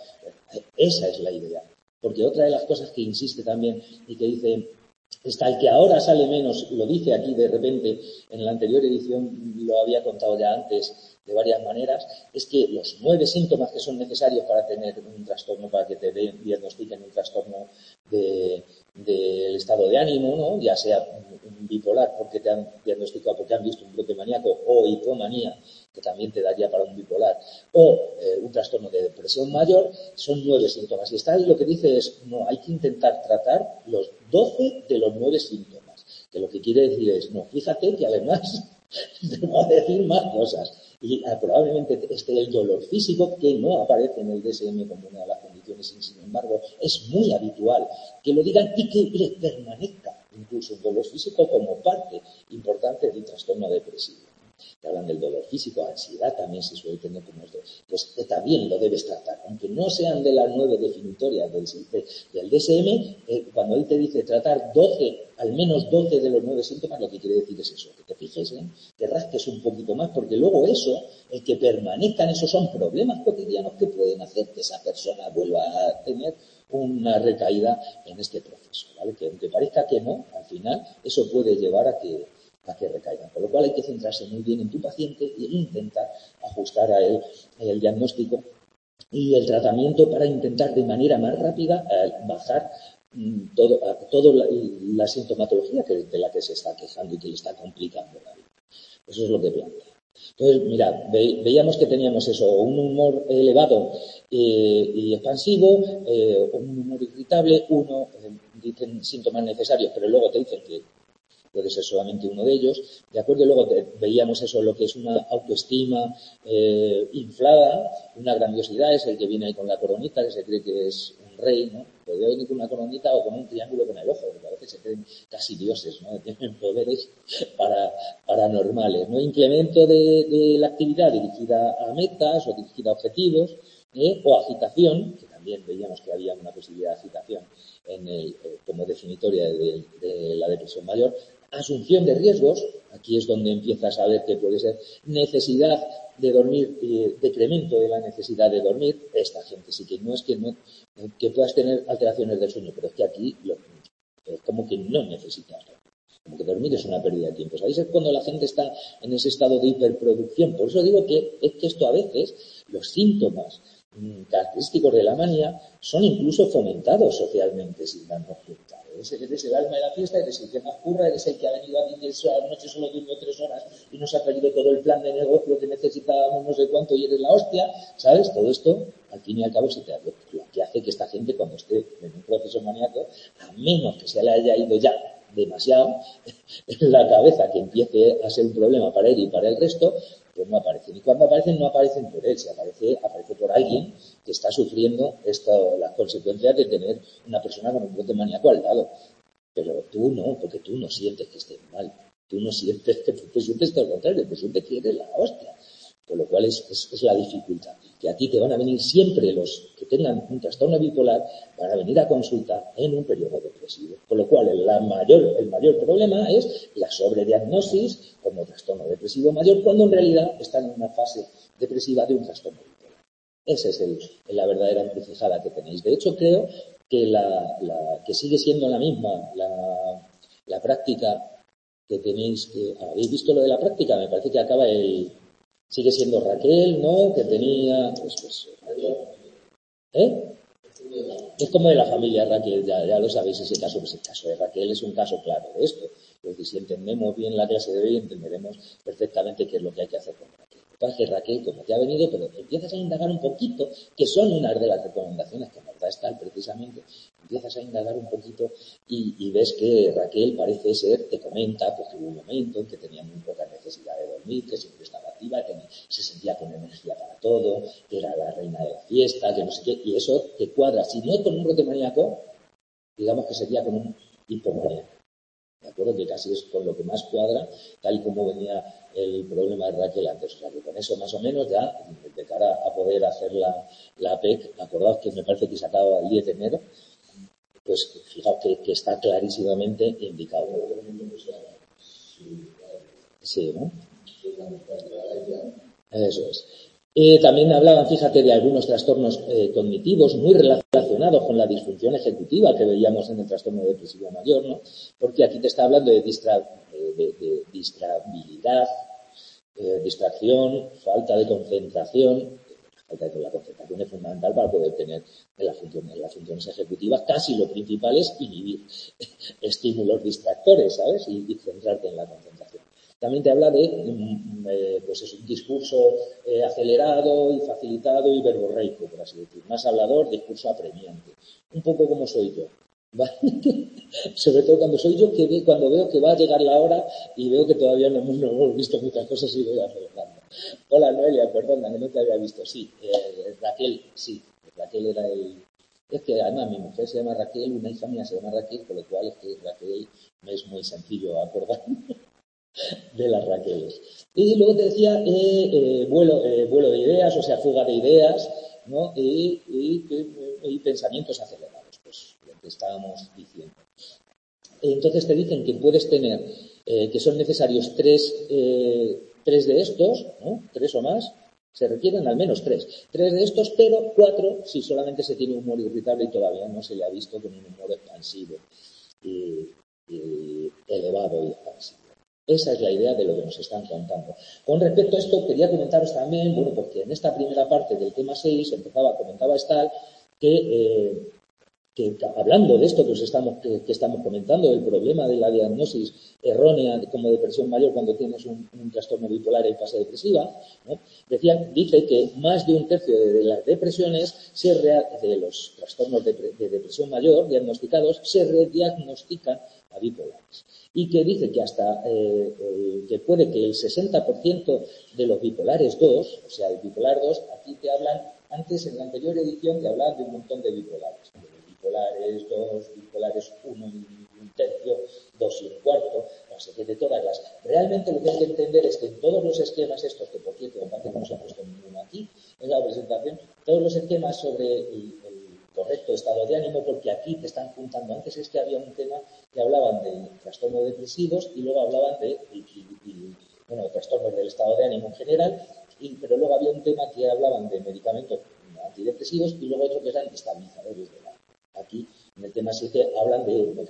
Esa es la idea. Porque otra de las cosas que insiste también y que dice... Está el que ahora sale menos, lo dice aquí de repente, en la anterior edición lo había contado ya antes de varias maneras, es que los nueve síntomas que son necesarios para tener un trastorno, para que te diagnostiquen un trastorno de, del estado de ánimo, ¿no? Ya sea un bipolar porque te han diagnosticado, porque han visto un brote maníaco, o hipomanía, que también te daría para un bipolar, o eh, un trastorno de depresión mayor, son nueve síntomas. Y está ahí lo que dice es, no, hay que intentar tratar los doce de los nueve síntomas, que lo que quiere decir es, no, fíjate que además te va a decir más cosas. Y ah, probablemente esté el dolor físico, que no aparece en el D S M como una de las condiciones, y sin embargo es muy habitual que lo digan y que le permanezca incluso el dolor físico como parte importante del trastorno depresivo. Que hablan del dolor físico, ansiedad también se suele tener como esto, pues que también lo debes tratar, aunque no sean de las nueve definitorias del, del D S M, eh, cuando él te dice tratar doce, al menos doce de los nueve síntomas, lo que quiere decir es eso, que te fijes, ¿eh? que rasques un poquito más, porque luego eso, el que permanezcan, esos son problemas cotidianos que pueden hacer que esa persona vuelva a tener una recaída en este proceso, ¿vale? Que aunque parezca que no, al final eso puede llevar a que a que recaigan. Por lo cual hay que centrarse muy bien en tu paciente e intentar ajustar a él el diagnóstico y el tratamiento para intentar de manera más rápida eh, bajar mm, todo, toda la, la sintomatología que, de la que se está quejando y que le está complicando la vida. Eso es lo que plantea. Entonces, mira, ve, veíamos que teníamos eso, un humor elevado eh, y expansivo, eh, un humor irritable, uno, eh, dicen síntomas necesarios, pero luego te dicen que puede ser solamente uno de ellos, ¿de acuerdo? Y luego veíamos eso, lo que es una autoestima eh, inflada, una grandiosidad, es el que viene ahí con la coronita, que se cree que es un rey, ¿no? Puede venir con una coronita o con un triángulo con el ojo, porque a veces se creen casi dioses, ¿no? Tienen poderes para, paranormales, ¿no? Incremento de, de la actividad dirigida a metas o dirigida a objetivos, ¿eh? O agitación, que también veíamos que había una posibilidad de agitación en el, eh, como definitoria de, de la depresión mayor. Asunción de riesgos, aquí es donde empiezas a ver que puede ser necesidad de dormir, eh, decremento de la necesidad de dormir. Esta gente sí que no es que no que puedas tener alteraciones del sueño, pero es que aquí lo, es como que no necesitas. Como que dormir es una pérdida de tiempo. ¿Sabéis? Es cuando la gente está en ese estado de hiperproducción. Por eso digo que es que esto a veces, los síntomas mmm, característicos de la manía son incluso fomentados socialmente sin darnos cuenta. Eres, eres el alma de la fiesta, eres el que más curra, eres el que ha venido aquí que a la noche solo durmió tres horas y nos ha traído todo el plan de negocio que necesitábamos no sé cuánto y eres la hostia, ¿sabes? Todo esto, al fin y al cabo, se te lo que hace que esta gente cuando esté en un proceso maníaco, a menos que se le haya ido ya demasiado en la cabeza que empiece a ser un problema para él y para el resto, pues no aparecen. Y cuando aparecen, no aparecen por él, se aparece, aparece por alguien que está sufriendo esto, las consecuencias de tener una persona con un brote maníaco al lado. Pero tú no, porque tú no sientes que estés mal. Tú no sientes que te sientes todo lo contrario, te sientes que eres la hostia. Con lo cual es, es, es la dificultad. Que a ti te van a venir siempre los que tengan un trastorno bipolar, van a venir a consulta en un periodo depresivo. Con lo cual la mayor, el mayor problema es la sobrediagnosis como trastorno depresivo mayor, cuando en realidad están en una fase depresiva de un trastorno bipolar. Esa es el, la verdadera encrucijada que tenéis. De hecho, creo que, la, la, que sigue siendo la misma la, la práctica que tenéis. Que, ¿habéis visto lo de la práctica? Me parece que acaba el... Sigue siendo Raquel, ¿no? Que tenía... Pues, pues, ¿eh? Es como de la familia Raquel, ya, ya lo sabéis ese caso. Pues el caso de Raquel es un caso claro de esto. Es decir, si entendemos bien la clase de hoy, entenderemos perfectamente qué es lo que hay que hacer con Raquel. Lo que pasa es que Raquel, como te ha venido, pero empiezas a indagar un poquito, que son unas de las recomendaciones que nos da Stahl precisamente, empiezas a indagar un poquito y, y ves que Raquel parece ser, te comenta, pues que hubo un momento en que tenía muy poca necesidad de dormir, que siempre estaba activa, que se sentía con energía para todo, que era la reina de la fiesta, que no sé qué, y eso te cuadra, si no con un brote maníaco, digamos que sería con un hipomaníaco. ¿De acuerdo? Que casi es con lo que más cuadra, tal y como venía el problema de Raquel antes. O sea, que con eso más o menos ya, de cara a poder hacer la, la P E C, acordaos que me parece que se acaba el diez de enero, pues fijaos que, que está clarísimamente indicado. Sí, ¿no? Eso es. Eh, también hablaban, fíjate, de algunos trastornos eh, cognitivos muy relacionados con la disfunción ejecutiva que veíamos en el trastorno depresivo mayor, ¿no? Porque aquí te está hablando de, distra, eh, de, de distrabilidad, eh, distracción, falta de concentración. La falta de la concentración es fundamental para poder tener en las funciones, en las funciones ejecutivas. Casi lo principal es inhibir estímulos distractores, ¿sabes? Y, y centrarte en la concentración. También te habla de eh, pues es un discurso eh, acelerado y facilitado y verborreico, por así decir. Más hablador, discurso apremiante. Un poco como soy yo. ¿Vale? Sobre todo cuando soy yo, que ve, cuando veo que va a llegar la hora y veo que todavía no hemos, no hemos visto muchas cosas y voy acelerando. Hola Noelia, perdona, que no te había visto. Sí, eh, Raquel, sí. Raquel era el... Es que además mi mujer se llama Raquel, una hija mía se llama Raquel, con lo cual es que Raquel me es muy sencillo acordarme de las Raqueles. Y luego te decía eh, eh, vuelo, eh, vuelo de ideas, o sea, fuga de ideas, ¿no? Y, y, y, y pensamientos acelerados, pues lo que estábamos diciendo. Entonces te dicen que puedes tener, eh, que son necesarios tres, eh, tres de estos, ¿no? Tres o más, se requieren al menos tres. Tres de estos, pero cuatro si solamente se tiene humor irritable y todavía no se le ha visto con un humor expansivo y, y elevado y expansivo. Esa es la idea de lo que nos están contando. Con respecto a esto, quería comentaros también, bueno, porque en esta primera parte del tema seis empezaba, comentaba Stahl que, eh, que hablando de esto que, os estamos, que, que estamos comentando, del problema de la diagnosis errónea como depresión mayor cuando tienes un, un trastorno bipolar en fase depresiva, ¿no? Decía, dice que más de un tercio de, de las depresiones, se rea, de los trastornos de, de depresión mayor diagnosticados, se rediagnostican a bipolares. Y que dice que hasta eh, eh, que puede que el sesenta por ciento de los bipolares dos, o sea, el bipolar dos, aquí te hablan, antes en la anterior edición te hablaban de un montón de bipolares. Bipolares dos, bipolares uno y un tercio, dos y un cuarto, no sé qué, de todas las. Realmente lo que hay que entender es que en todos los esquemas estos, que por cierto, aparte no se ha puesto ninguno aquí en la presentación, todos los esquemas sobre el, el correcto estado de ánimo, porque aquí te están juntando. Antes es que había un tema que hablaban de trastornos depresivos y luego hablaban de y, y, y bueno, trastornos del estado de ánimo en general, y, pero luego había un tema que hablaban de medicamentos antidepresivos y luego otro que eran estabilizadores de la. Aquí, en el tema siete, hablan de, de,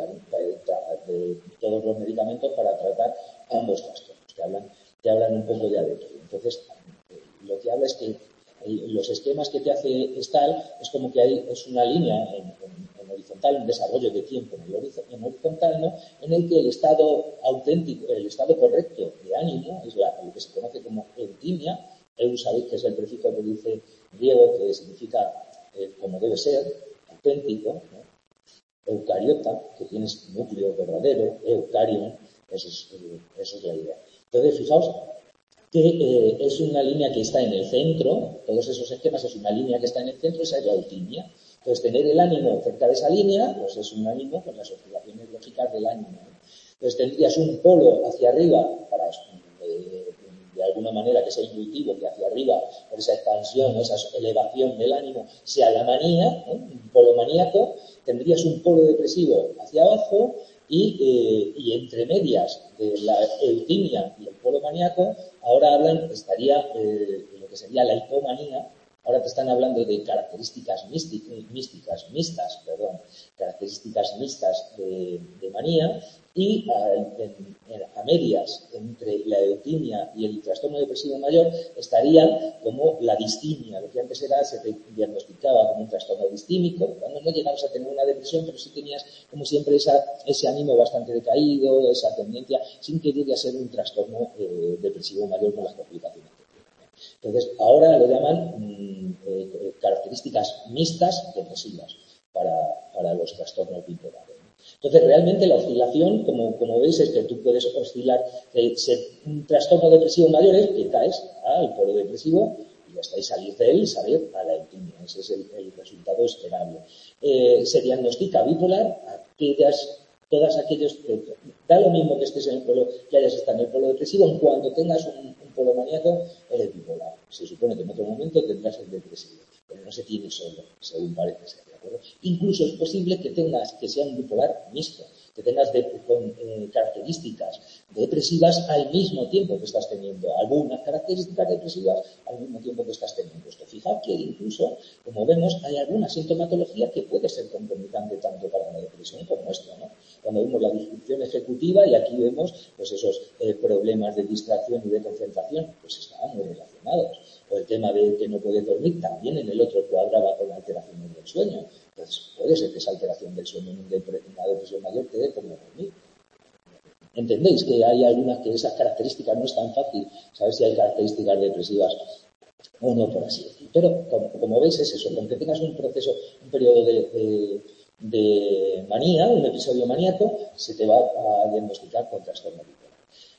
de, de todos los medicamentos para tratar ambos trastornos, que hablan, que hablan un poco de adentro. Entonces, eh, lo que habla es que los esquemas que te hace Stahl es como que hay es una línea en, en, en horizontal, un desarrollo de tiempo en, el en horizontal, ¿no? En el que el estado auténtico, el estado correcto de ánimo es la, lo que se conoce como eutimia. Eu sabéis que es el prefijo que dice griego, que significa eh, como debe ser, auténtico, ¿no? Eucariota, que tienes núcleo verdadero, eucarion, eso es, eh, eso es la idea. Entonces, fijaos que eh, es una línea que está en el centro, todos esos esquemas es una línea que está en el centro, esa es la eutimia. Entonces, tener el ánimo cerca de esa línea, pues es un ánimo con las oscilaciones lógicas del ánimo, ¿no? Entonces, tendrías un polo hacia arriba para, eh, de alguna manera, que sea intuitivo, que hacia arriba, por esa expansión, esa elevación del ánimo, sea la manía, ¿eh? Un polo maníaco. Tendrías un polo depresivo hacia abajo y, eh, y entre medias de la eutimia y el polo maníaco, ahora hablan, estaría eh, lo que sería la hipomanía. Ahora te están hablando de características místicas, místicas mixtas, perdón, características mixtas de, de manía, y a, en, en, a medias entre la eutimia y el trastorno depresivo mayor estaría como la distimia, lo que antes era, se te diagnosticaba como un trastorno distímico, cuando no llegabas a tener una depresión, pero sí tenías, como siempre, esa, ese ánimo bastante decaído, esa tendencia, sin que llegue a ser un trastorno eh, depresivo mayor con las complicaciones. Entonces, ahora lo llaman mmm, eh, características mixtas depresivas para, para los trastornos bipolares. Entonces, realmente la oscilación, como, como veis, es que tú puedes oscilar, eh, ser un trastorno depresivo mayor es que caes al polo depresivo y ya está, y salir de él y salir a la eutimia. Ese es el, el resultado esperable. Eh, se diagnostica bipolar aquellas, todas aquellos que da lo mismo que estés en el polo, que hayas estado en el polo depresivo, en cuanto tengas un, un polo maníaco, eres bipolar. Se supone que en otro momento tendrás el depresivo, pero no se tiene solo, según parece ser. Incluso es posible que tengas, que sea un bipolar mixto, que tengas de, con eh, características depresivas al mismo tiempo que estás teniendo, algunas características depresivas al mismo tiempo que estás teniendo. Esto, fijaos que incluso, como vemos, hay alguna sintomatología que puede ser concomitante tanto para la depresión como esto, ¿no? Cuando vemos la disfunción ejecutiva, y aquí vemos pues esos eh, problemas de distracción y de concentración, pues estaban muy relacionados. O el tema de que no puede dormir, también en el otro cuadraba con la alteración del sueño. Entonces, puede ser que esa alteración del sueño en una depresión mayor te dé como dormir. ¿Entendéis que hay algunas que esas características no es tan fácil saber si hay características depresivas o no, por así decirlo? Pero, como, como veis, es eso. Aunque tengas un proceso, un periodo de, de, de manía, un episodio maníaco, se te va a diagnosticar con trastorno bipolar.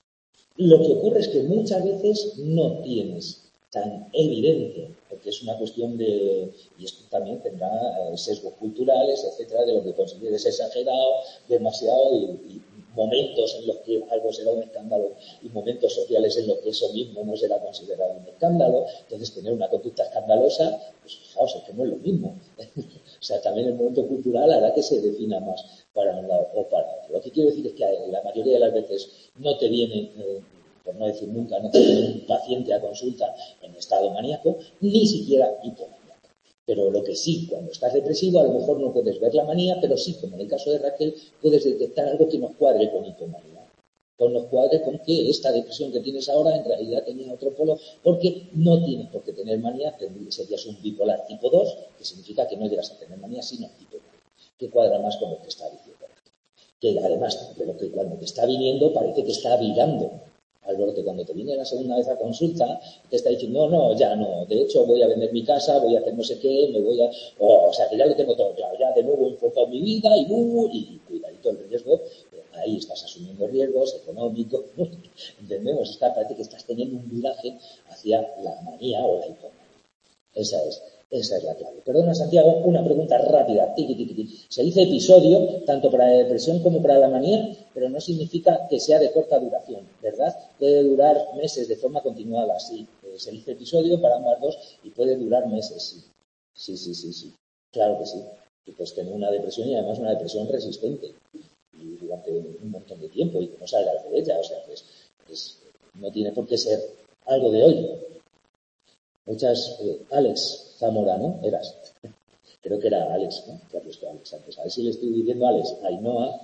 Lo que ocurre es que muchas veces no tienes tan evidente, porque es una cuestión de, y esto también tendrá sesgos culturales, etcétera, de lo que consideres exagerado, demasiado, y, y momentos en los que algo será un escándalo y momentos sociales en los que eso mismo no será considerado un escándalo. Entonces, tener una conducta escandalosa, pues fijaos, es que no es lo mismo. O sea, también el momento cultural hará que se defina más para un lado o para otro. Lo que quiero decir es que la mayoría de las veces no te viene, eh, por no decir nunca, no te viene un paciente a consulta en estado maníaco, ni siquiera hipomaníaco. Pero lo que sí, cuando estás depresivo, a lo mejor no puedes ver la manía, pero sí, como en el caso de Raquel, puedes detectar algo que nos cuadre con hipomanía. Con nos cuadre con que esta depresión que tienes ahora en realidad tenía otro polo, porque no tienes por qué tener manía, serías un bipolar tipo dos, que significa que no llegas a tener manía, sino hipomanía, que cuadra más con lo que está diciendo. Que además de lo que cuando te está viniendo parece que está virando al brote. Cuando te viene la segunda vez a consulta, te está diciendo, no, no, ya no, de hecho voy a vender mi casa, voy a hacer no sé qué, me voy a... Oh, o sea, que ya lo tengo todo claro, ya de nuevo he enfocado mi vida y, uh, y cuidadito el riesgo, ahí estás asumiendo riesgos económicos, entendemos, está, parece que estás teniendo un viraje hacia la manía o la hipomanía. Esa es. Esa es la clave. Perdona, Santiago, una pregunta rápida. Tiki, tiki, tiki. Se dice episodio tanto para la depresión como para la manía, pero no significa que sea de corta duración, ¿verdad? Puede durar meses de forma continuada, sí. Eh, se dice episodio para ambas dos y puede durar meses, sí. Sí, sí, sí, sí. Claro que sí. Y pues tener una depresión y además una depresión resistente y durante un montón de tiempo y que no salgas de ella. O sea, que es, es no tiene por qué ser algo de hoy. Muchas, eh, Alex Zamora, ¿no? Eras. Creo que era Alex, ¿no? Que ha puesto Alex antes. A ver si le estoy diciendo Alex, Ainhoa,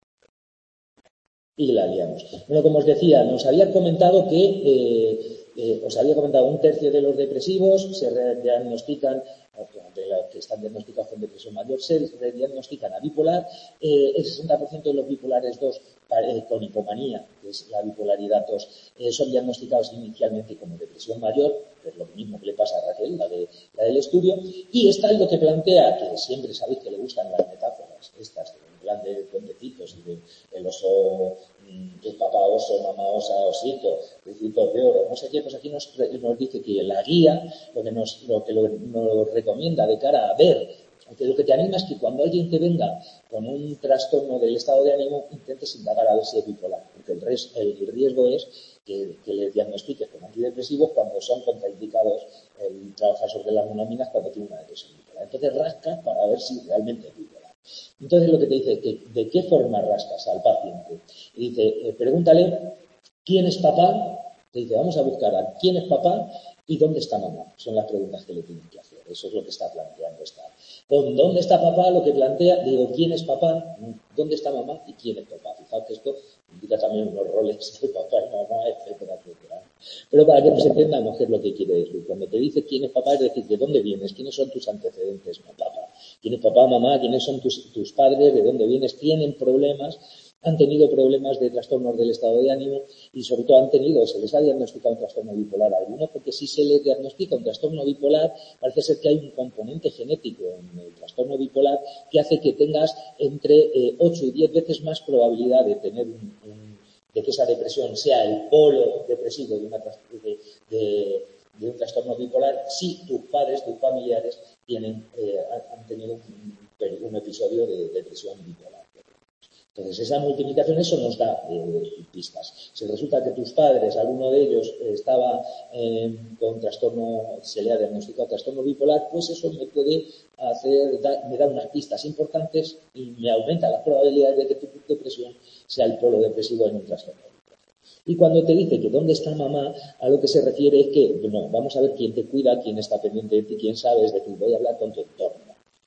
y la liamos. Bueno, como os decía, nos había comentado que, eh, eh, os había comentado, un tercio de los depresivos se diagnostican, de los que están diagnosticados con depresión mayor, se diagnostican a bipolar, eh, el sesenta por ciento de los bipolares dos eh, con hipomanía, que es la bipolaridad dos, eh, son diagnosticados inicialmente como depresión mayor, que es lo mismo que le pasa a Raquel, la, de, la del estudio, y está en lo que plantea, que siempre sabéis que le gustan las metáforas, estas, en plan de duendecitos y de el oso, el papá oso, mamá osa, osito, tricitos de oro, no sé qué, pues aquí nos, nos dice que la guía, lo que nos, lo que lo, nos recomienda de cara a ver, que lo que te anima es que cuando alguien te venga con un trastorno del estado de ánimo, intentes indagar a ver si es bipolar, porque el, res, el riesgo es que, que le diagnostiques con antidepresivos cuando son contraindicados el trabajar sobre las monaminas cuando tiene una depresión bipolar. Entonces rasca para ver si realmente es bipolar. Entonces lo que te dice es que de qué forma rascas al paciente. Y dice, eh, pregúntale quién es papá. Te dice, vamos a buscar a quién es papá y dónde está mamá. Son las preguntas que le tienen que hacer. Eso es lo que está planteando esta. Con dónde está papá, lo que plantea, digo, quién es papá, dónde está mamá y quién es papá. Fijaos que esto indica también unos roles de papá y mamá, etcétera, etcétera. Pero para que nos entendamos qué es lo que quiere decir. Cuando te dice quién es papá, es decir, de dónde vienes, quiénes son tus antecedentes, papá. ¿Quién es papá, mamá? ¿Quiénes son tus, tus padres? ¿De dónde vienes? ¿Tienen problemas? ¿Han tenido problemas de trastornos del estado de ánimo? Y sobre todo han tenido, se les ha diagnosticado un trastorno bipolar a alguno, porque si se les diagnostica un trastorno bipolar, parece ser que hay un componente genético en el trastorno bipolar que hace que tengas entre eh, ocho y diez veces más probabilidad de tener un, un, de que esa depresión sea el polo depresivo de, una, de, de, de un trastorno bipolar si tus padres, tus familiares tienen, eh, han tenido un, un episodio de depresión bipolar. Entonces, esa multiplicación, eso nos da eh, pistas. Si resulta que tus padres, alguno de ellos eh, estaba eh, con trastorno, se le ha diagnosticado trastorno bipolar, pues eso me puede hacer, da, me da unas pistas importantes y me aumenta las probabilidades de que tu depresión sea el polo depresivo en un trastorno bipolar. Y cuando te dice que dónde está mamá, a lo que se refiere es que, bueno, vamos a ver quién te cuida, quién está pendiente de ti, quién sabes de ti, voy a hablar con tu entorno.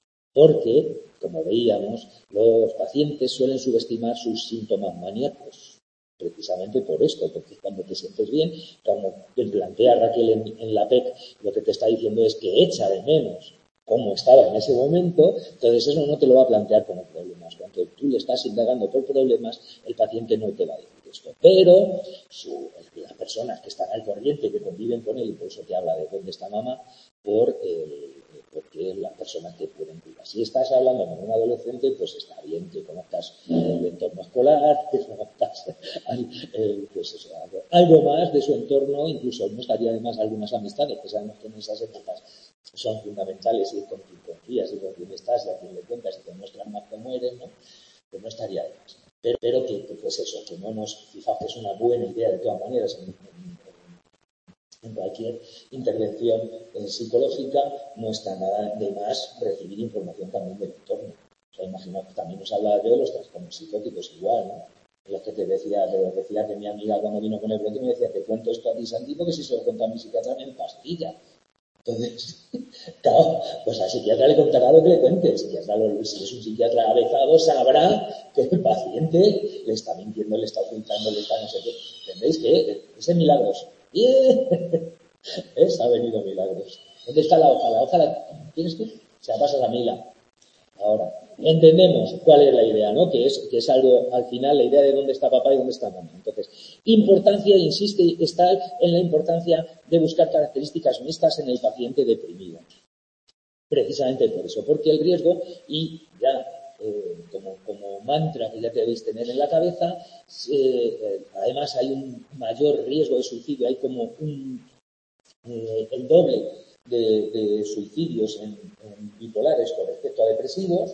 Porque, como veíamos, los pacientes suelen subestimar sus síntomas maníacos. Precisamente por esto, porque cuando te sientes bien, como plantea Raquel en, en la P E C, lo que te está diciendo es que echa de menos cómo estaba en ese momento, entonces eso no te lo va a plantear como problemas. Cuando tú le estás indagando por problemas, el paciente no te va a decir esto. Pero su, las personas que están al corriente, que conviven con él, y por eso te habla de dónde está mamá, por el porque es las personas que pueden cuidar. Si estás hablando con un adolescente, pues está bien que conozcas el entorno escolar, que conozcas el, pues eso, algo, algo más de su entorno, incluso no estaría de más algunas amistades, que sabemos que en esas épocas son fundamentales, y con quién confías, y con quién estás, y a quién le cuentas, y te muestran más cómo eres, ¿no? Pues no estaría de más. Pero, pero que, que, pues eso, que no nos, fijaos que es una buena idea de todas maneras, en, en, en cualquier intervención eh, psicológica, no está nada de más recibir información también del entorno. O sea, imagino que también nos hablaba yo de los trastornos psicóticos igual, ¿no? Los que te decía, te decía que mi amiga cuando vino con el brote me decía, te cuento esto a ti, Santi, porque si se lo cuento a mi psiquiatra me empastilla. Entonces, claro, pues al psiquiatra le contará lo que le cuente. El psiquiatra, si es un psiquiatra avezado, sabrá que el paciente le está mintiendo, le está ocultando, le está no sé qué. ¿Entendéis que ese es milagroso? ¡Bien! ¿Ves? Ha venido milagros. ¿Dónde está la hoja? ¿La hoja la tienes tú? Se la pasas a Mila. Ahora, entendemos cuál es la idea, ¿no? Que es, que es algo, al final, la idea de dónde está papá y dónde está mamá. Entonces, importancia, insiste, está en la importancia de buscar características mixtas en el paciente deprimido. Precisamente por eso, porque el riesgo, y ya eh, como, como mantra que ya debéis tener en la cabeza, eh, eh, además hay un mayor riesgo de suicidio, hay como un, eh, el doble de, de suicidios en, en bipolares con respecto a depresivos,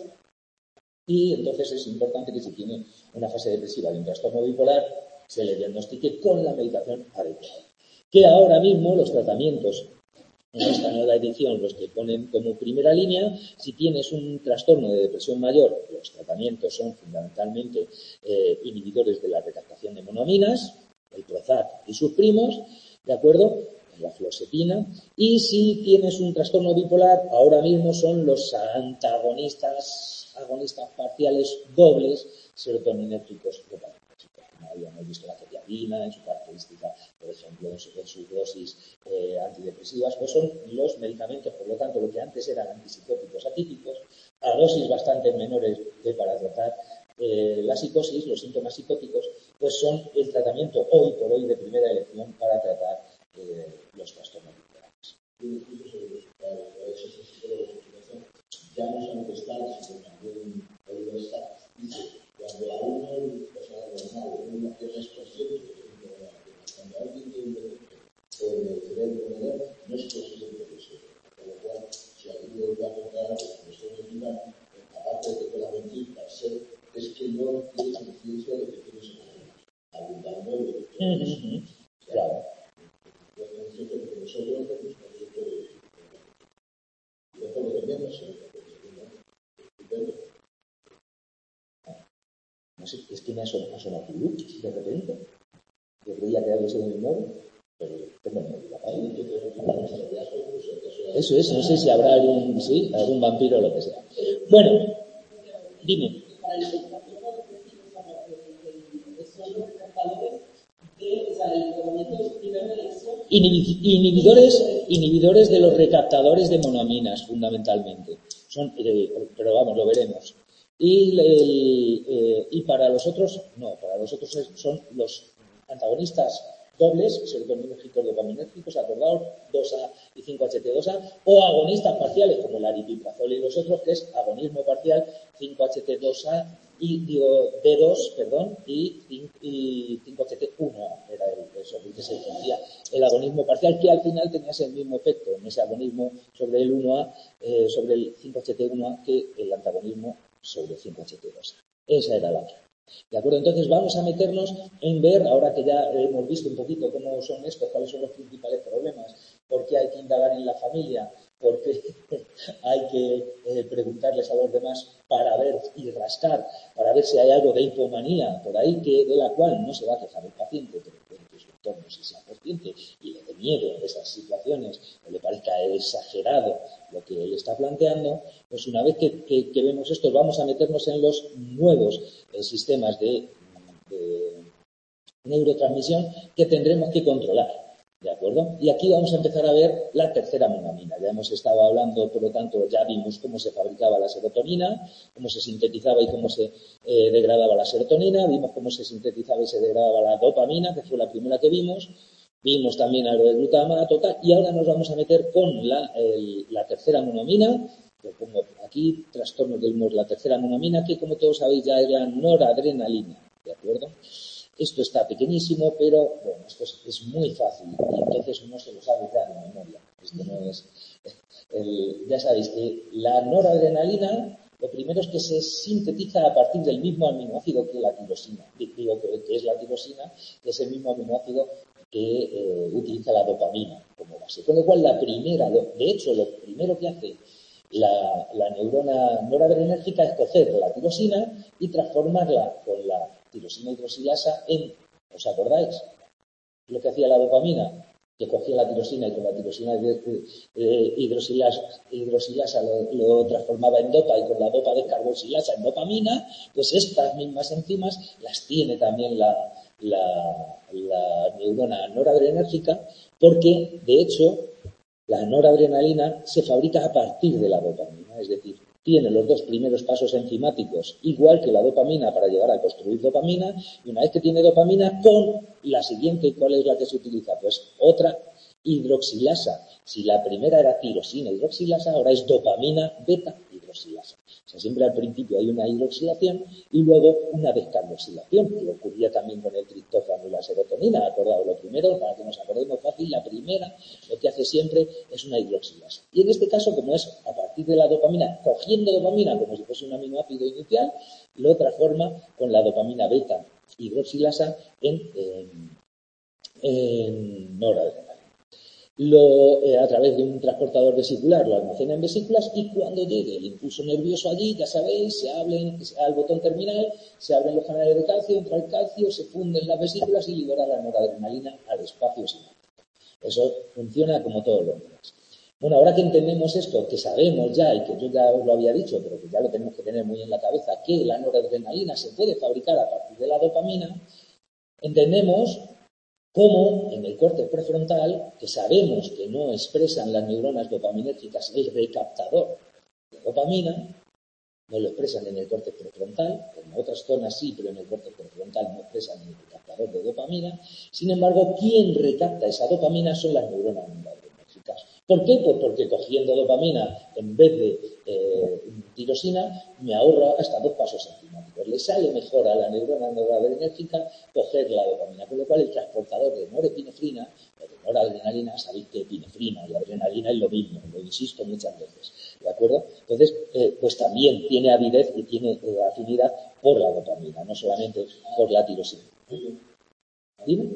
y entonces es importante que si tiene una fase depresiva de un trastorno bipolar se le diagnostique con la medicación adecuada. Que ahora mismo los tratamientos en esta nueva edición, los que ponen como primera línea, si tienes un trastorno de depresión mayor, los tratamientos son fundamentalmente eh, inhibidores de la recaptación de monoaminas. El, Prozac y sus primos, ¿de acuerdo? La fluoxetina. Y si tienes un trastorno bipolar, ahora mismo son los antagonistas, agonistas parciales dobles serotoninérgicos dopamínérgicos. Como habíamos visto la cetiapina en su característica, por ejemplo, en, su, en sus dosis eh, antidepresivas, pues son los medicamentos, por lo tanto, lo que antes eran antipsicóticos atípicos, a dosis bastante menores que para tratar eh, la psicosis, los síntomas psicóticos, pues son el tratamiento hoy por hoy de primera elección para tratar eh, los trastornos bipolares. Ya no solamente está, sino también hoy está, dice, cuando a uno, o sea, normal, uno que es consciente de que cuando alguien tiene un defecto en el cerebro menor, no es consciente de eso. Por lo cual, si alguien le va a contar algo que esto no diga, aparte de que pueda mentir, para ser, es que no tiene conciencia de que tiene ese problema. Abundando de que todo eso. Claro. No es consciente de que nosotros no es consciente de que no por lo que menos, sino que no sé, es que me ha sonado, ha sonado de repente. Yo creía que había sido mi móvil, pero tengo el móvil apagado. Eso es, no sé si habrá algún, sí, algún vampiro o lo que sea. Bueno, dime. Inhibidores, inhibidores de los recaptadores de monoaminas, fundamentalmente. Son, eh, pero vamos, lo veremos. Y, el, eh, y para los otros, no, para los otros son los antagonistas dobles, serotoninérgicos dopaminérgicos, acordados, dos A y cinco H T dos A, o agonistas parciales, como el aripiprazol y los otros, que es agonismo parcial, cinco H T dos A y digo D dos, perdón, y, y cinco H T uno A, era el, eso, que se decía, el agonismo parcial, que al final tenía ese mismo efecto en ese agonismo sobre el uno A, eh, sobre el cinco H T uno A, que el antagonismo sobre cinco H T dos A. Esa era la clave. ¿De acuerdo? Entonces vamos a meternos en ver, ahora que ya hemos visto un poquito cómo son estos, cuáles son los principales problemas, por qué hay que indagar en la familia, por qué hay que eh, preguntarles a los demás para ver y rascar, para ver si hay algo de hipomanía por ahí que de la cual no se va a quejar el paciente, pero que su entorno sí sea consciente y le dé miedo a esas situaciones o le parezca exagerado lo que él está planteando, pues una vez que, que, que vemos esto, vamos a meternos en los nuevos eh, sistemas de, de neurotransmisión que tendremos que controlar, ¿de acuerdo? Y aquí vamos a empezar a ver la tercera monoamina. Ya hemos estado hablando, por lo tanto, ya vimos cómo se fabricaba la serotonina, cómo se sintetizaba y cómo se eh, degradaba la serotonina, vimos cómo se sintetizaba y se degradaba la dopamina, que fue la primera que vimos, vimos también algo de glutamato, tal, y ahora nos vamos a meter con la, el, la tercera monoamina, que pongo aquí, trastornos del humor, la tercera monoamina, que como todos sabéis ya es la noradrenalina, ¿de acuerdo? Esto está pequeñísimo, pero bueno, esto es, es muy fácil y entonces uno se lo sabe ya de memoria. Esto no es, el, ya sabéis que la noradrenalina, lo primero es que se sintetiza a partir del mismo aminoácido que la tirosina. Digo que, que es la tirosina, que es el mismo aminoácido que eh, utiliza la dopamina como base. Con lo cual, la primera, de hecho, lo primero que hace la, la neurona noradrenérgica es coger la tirosina y transformarla con la tirosina hidroxilasa en, ¿os acordáis? Lo que hacía la dopamina, que cogía la tirosina y con la tirosina eh, hidroxilasa, hidroxilasa lo, lo transformaba en dopa y con la dopa descarboxilasa en dopamina, pues estas mismas enzimas las tiene también la, la, la neurona noradrenérgica, porque de hecho la noradrenalina se fabrica a partir de la dopamina, es decir, tiene los dos primeros pasos enzimáticos, igual que la dopamina para llegar a construir dopamina, y una vez que tiene dopamina, con la siguiente, ¿cuál es la que se utiliza? Pues otra hidroxilasa. Si la primera era tirosina hidroxilasa, ahora es dopamina beta hidroxilasa. O sea, siempre al principio hay una hidroxilación y luego una descarboxilación, que ocurría también con el triptófano y la serotonina. Acordaos, lo primero, para que nos acordemos fácil, la primera lo que hace siempre es una hidroxilasa. Y en este caso, como es a partir de la dopamina, cogiendo dopamina como si fuese un aminoácido inicial, lo transforma con la dopamina beta hidroxilasa en, en, en noradrenalina. lo, eh, a través de un transportador vesicular lo almacena en vesículas y cuando llegue el impulso nervioso allí, ya sabéis, se abren al botón terminal, se abren los canales de calcio, entra el calcio, se funden las vesículas y libera la noradrenalina al espacio sináptico. Eso funciona como todos los demás. Bueno, ahora que entendemos esto, que sabemos ya, y que yo ya os lo había dicho, pero que ya lo tenemos que tener muy en la cabeza, que la noradrenalina se puede fabricar a partir de la dopamina, entendemos cómo en el córtex prefrontal, que sabemos que no expresan las neuronas dopaminérgicas el recaptador de dopamina, no lo expresan en el córtex prefrontal, en otras zonas sí, pero en el córtex prefrontal no expresan el recaptador de dopamina. Sin embargo, quien recapta esa dopamina son las neuronas noradrenérgicas. ¿Por qué? Pues porque cogiendo dopamina en vez de eh, tirosina me ahorro hasta dos pasos enzimáticos. Le sale mejor a la neurona noradrenérgica coger la dopamina, con lo cual el transportador de norepinefrina o de noradrenalina, sabéis que epinefrina y adrenalina es lo mismo, lo insisto muchas veces, ¿de acuerdo? Entonces, eh, pues también tiene avidez y tiene eh, afinidad por la dopamina, no solamente por la tirosina. ¿Dime?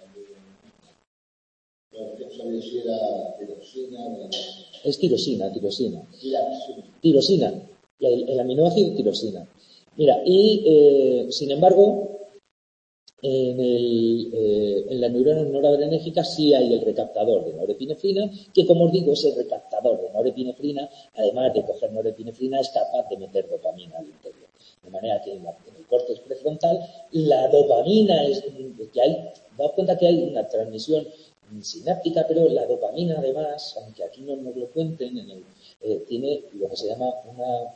Es tirosina, tirosina. Tirosina, el, el aminoácido tirosina. Mira, y eh, sin embargo, en, el, eh, en las neuronas noradrenérgicas sí hay el recaptador de norepinefrina, que como os digo es el recaptador de norepinefrina, además de coger norepinefrina, es capaz de meter dopamina al interior. De manera que en, la, en el córtex prefrontal la dopamina es que hay, daos cuenta que hay una transmisión sináptica, pero la dopamina además, aunque aquí no nos lo cuenten, en el, eh, tiene lo que se llama una,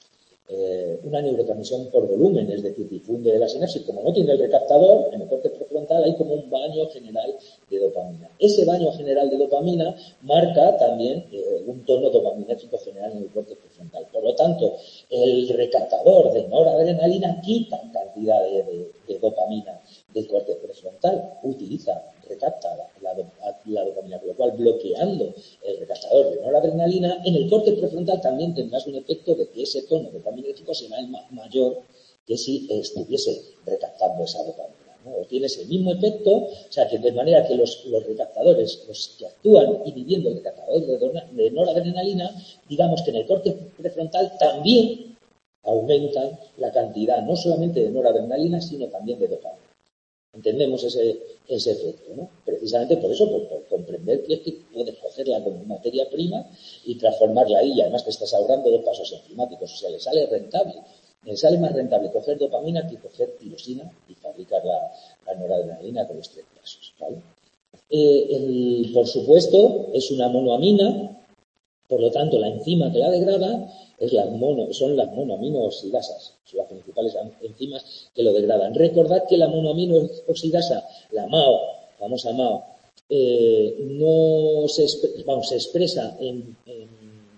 eh, una neurotransmisión por volumen, es decir, difunde de la sinapsis. Como no tiene el recaptador, en el córtex prefrontal hay como un baño general de dopamina. Ese baño general de dopamina marca también eh, un tono dopaminérgico general en el córtex prefrontal. Por lo tanto, el recaptador de noradrenalina quita cantidad de, de, de dopamina del córtex prefrontal, utiliza, recapta la, la, la dopamina, con lo cual bloqueando el recaptador de noradrenalina, en el córtex prefrontal también tendrás un efecto de que ese tono dopaminérgico será mayor que si estuviese recaptando esa dopamina, ¿no? Tienes el mismo efecto, o sea que de manera que los, los recaptadores, los que actúan inhibiendo el recaptador de, de noradrenalina, digamos que en el córtex prefrontal también aumentan la cantidad no solamente de noradrenalina, sino también de dopamina. Entendemos ese, ese efecto, ¿no? Precisamente por eso, por, por comprender que es que puedes cogerla como materia prima y transformarla ahí, y además te estás ahorrando dos pasos enzimáticos, o sea, le sale rentable, le sale más rentable coger dopamina que coger tirosina y fabricar la, la noradrenalina con los tres pasos, ¿vale? Eh, el, por supuesto, es una monoamina, por lo tanto, la enzima que la degrada es la mono, son las monoaminoxidasas, son las principales enzimas que lo degradan. Recordad que la monoaminoxidasa, la M A O, famosa M A O, eh, no se, vamos, se expresa en, en,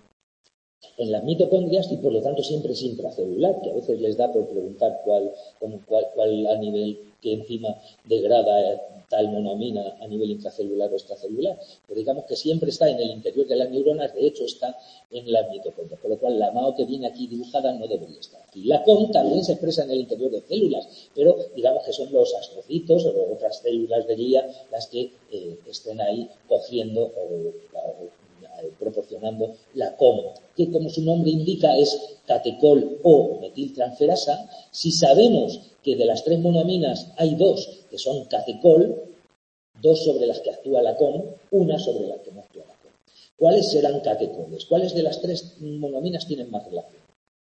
en las mitocondrias y por lo tanto siempre es intracelular, que a veces les da por preguntar cuál, cuál, cuál a nivel, qué enzima degrada tal monoamina a nivel intracelular o extracelular, pero digamos que siempre está en el interior de las neuronas, de hecho está en las mitocondrias, por lo cual la M A O que viene aquí dibujada no debería estar aquí. La C O M también se expresa en el interior de células, pero digamos que son los astrocitos o otras células de glía las que eh, estén ahí cogiendo o, o proporcionando la C O M, que como su nombre indica es catecol o metiltransferasa. Si sabemos que de las tres monoaminas hay dos que son catecol, dos sobre las que actúa la C O M, una sobre las que no actúa la C O M. ¿Cuáles serán catecoles? ¿Cuáles de las tres monoaminas tienen más relación?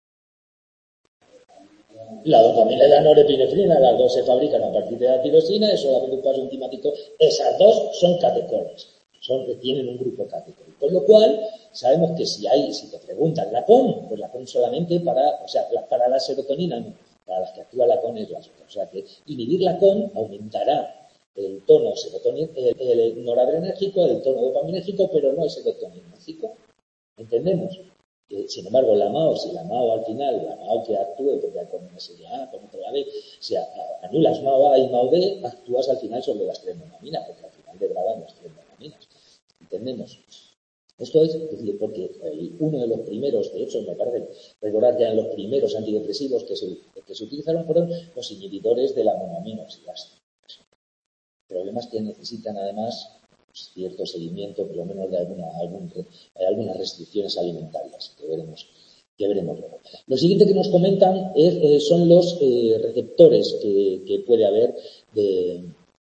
La dopamina y la norepinefrina, las dos se fabrican a partir de la tirosina, es solamente un paso enzimático. Esas dos son catecoles, son que tienen un grupo catecol. Con lo cual, sabemos que si hay, si te preguntan la C O M, pues la C O M solamente para, o sea, para la serotonina no, para las que actúa la C O M es las otras. O sea que inhibir la C O M aumentará el tono serotonina, el, el noradrenérgico, el tono dopaminérgico, pero no el serotoninérgico. ¿Entendemos? Eh, sin embargo, la M A O, si la M A O al final, la M A O que actúe, porque con una serie A, con otra B, si anulas M A O A y M A O B, actúas al final sobre las tres monoaminas, porque al final degradan las tres monoaminas. ¿Entendemos? Esto es porque el, uno de los primeros, de hecho, me parece recordar que eran los primeros antidepresivos que se, que se utilizaron fueron los inhibidores de la monoaminoxidasa. Problemas que necesitan además pues, cierto seguimiento, por lo menos de alguna, algún, de algunas restricciones alimentarias que veremos, que veremos luego. Lo siguiente que nos comentan es, eh, son los eh, receptores que, que puede haber de,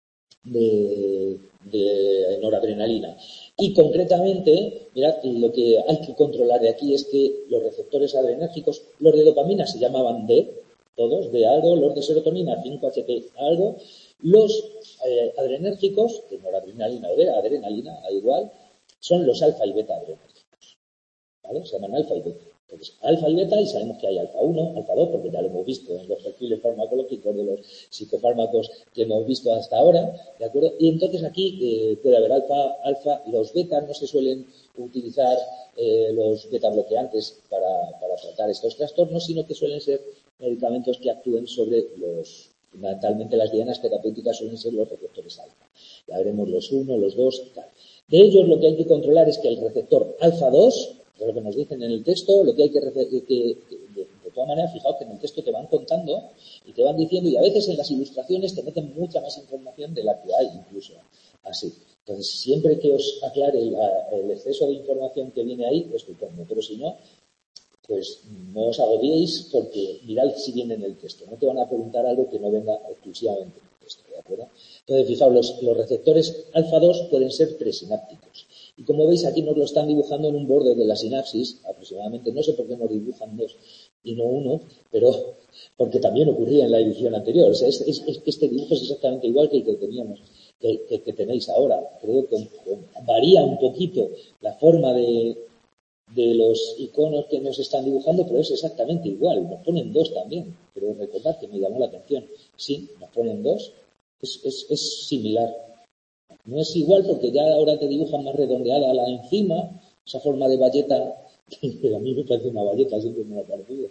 de, de noradrenalina. Y concretamente, mirad, lo que hay que controlar de aquí es que los receptores adrenérgicos, los de dopamina se llamaban D, todos, D algo, los de serotonina, cinco H T algo, los eh, adrenérgicos, de noradrenalina o de adrenalina, da igual, son los alfa y beta adrenérgicos, ¿vale? Se llaman alfa y beta. Entonces, alfa y beta, y sabemos que hay alfa uno, alfa dos, porque ya lo hemos visto en los perfiles farmacológicos de los psicofármacos que hemos visto hasta ahora, ¿de acuerdo? Y entonces aquí eh, puede haber alfa, alfa, los beta no se suelen utilizar eh, los beta bloqueantes para, para tratar estos trastornos, sino que suelen ser medicamentos que actúen sobre los, fundamentalmente las dianas terapéuticas suelen ser los receptores alfa. Ya veremos los uno, los dos y tal. De ellos lo que hay que controlar es que el receptor alfa dos, de lo que nos dicen en el texto, lo que hay que, que, que de, de todas maneras, fijaos que en el texto te van contando y te van diciendo, y a veces en las ilustraciones te meten mucha más información de la que hay, incluso así. Entonces, siempre que os aclare la, el exceso de información que viene ahí, estupendo, pero si no, pues no os agobiéis porque mirad si viene en el texto. No te van a preguntar algo que no venga exclusivamente en el texto, ¿de acuerdo? Entonces, fijaos, los, los receptores alfa dos pueden ser presinápticos. Y como veis, aquí nos lo están dibujando en un borde de la sinapsis, aproximadamente. No sé por qué nos dibujan dos y no uno, pero porque también ocurría en la edición anterior. O sea, es, es, es que este dibujo es exactamente igual que el que teníamos, que, que, que tenéis ahora. Creo que varía un poquito la forma de, de los iconos que nos están dibujando, pero es exactamente igual. Nos ponen dos también. Pero recordad que me llamó la atención. Sí, nos ponen dos. Es, es, es similar. No es igual porque ya ahora te dibujan más redondeada la enzima, esa forma de bayeta, que a mí me parece una bayeta, siempre me ha parecido.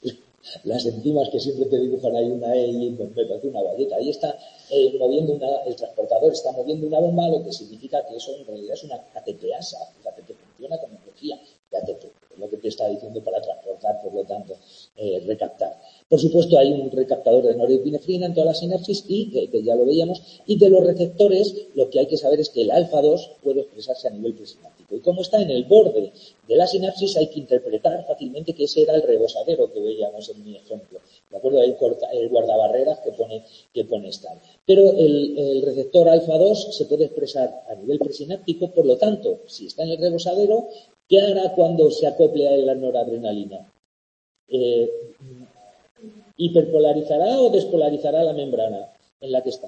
Las enzimas que siempre te dibujan ahí una E y me parece una bayeta. Ahí está eh, moviendo una, el transportador está moviendo una bomba, lo que significa que eso en realidad es una ATPasa, fíjate que funciona como energía de A T P, es lo que te está diciendo para transportar, por lo tanto, eh, recaptar. Por supuesto, hay un recaptador de norepinefrina en toda la sinapsis y, que, que ya lo veíamos, y de los receptores lo que hay que saber es que el alfa dos puede expresarse a nivel presináptico. Y como está en el borde de la sinapsis, hay que interpretar fácilmente que ese era el rebosadero que veíamos en mi ejemplo. ¿De acuerdo? El, corta, el guardabarreras que pone, que pone estar. Pero el, el receptor alfa dos se puede expresar a nivel presináptico, por lo tanto, si está en el rebosadero, ¿qué hará cuando se acople a la noradrenalina? Eh, ¿Hiperpolarizará o despolarizará la membrana en la que está?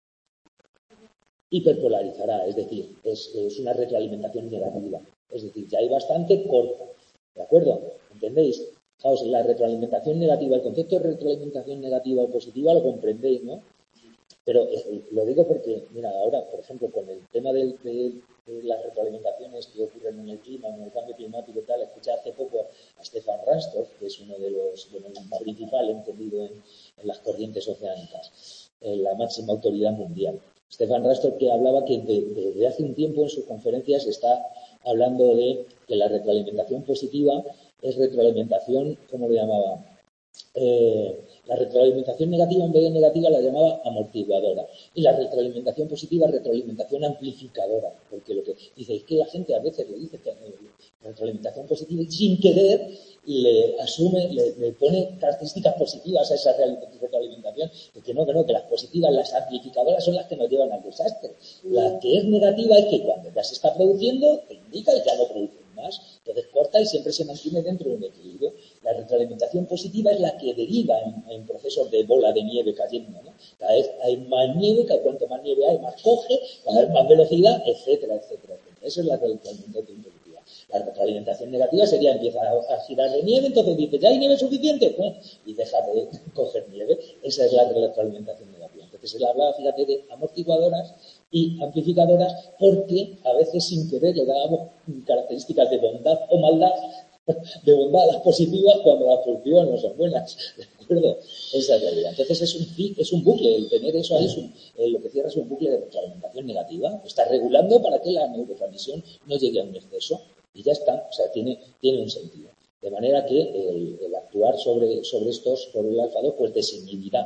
Hiperpolarizará, es decir, es, es una retroalimentación negativa. Es decir, ya hay bastante corta. ¿De acuerdo? ¿Entendéis? Fijaos, la retroalimentación negativa, el concepto de retroalimentación negativa o positiva lo comprendéis, ¿no? Pero eh, lo digo porque, mira, ahora, por ejemplo, con el tema de, de, de las retroalimentaciones que ocurren en el clima, en el cambio climático y tal, escuché hace poco a Stefan Rastorf, que es uno de los, bueno, el principal entendido en, en las corrientes oceánicas, en la máxima autoridad mundial. Stefan Rastorf, que hablaba que desde de hace un tiempo en sus conferencias está hablando de que la retroalimentación positiva es retroalimentación, ¿cómo lo llamaba? Eh, la retroalimentación negativa en vez de negativa la llamaba amortiguadora y la retroalimentación positiva retroalimentación amplificadora, porque lo que dice es que la gente a veces le dice que la retroalimentación positiva y sin querer le asume, le, le pone características positivas a esa retroalimentación, y que no, que no, que las positivas, las amplificadoras son las que nos llevan al desastre. La que es negativa es que cuando ya se está produciendo te indica que ya no producen más, entonces corta y siempre se mantiene dentro de un equilibrio. La retroalimentación positiva es la que deriva en, en procesos de bola de nieve cayendo, ¿no? Cada vez hay más nieve, cada cuanto más nieve hay, más coge, cada vez más velocidad, etcétera, etcétera, etcétera. Eso es la retroalimentación positiva. La retroalimentación negativa sería empieza a, a girar de nieve, entonces dice, ¿ya hay nieve suficiente? Pues, y deja de coger nieve. Esa es la retroalimentación negativa. Entonces él hablaba, fíjate, de amortiguadoras y amplificadoras porque a veces sin querer le dábamos características de bondad o maldad, de bondad a las positivas cuando las positivas no son buenas, ¿de acuerdo? Esa es la realidad. Entonces es un, es un bucle, el tener eso ahí es un, eh, lo que cierra es un bucle de retroalimentación negativa, está regulando para que la neurotransmisión no llegue a un exceso y ya está, o sea, tiene, tiene un sentido. De manera que el, el actuar sobre, sobre estos, sobre el alfa dos, pues desinhibirá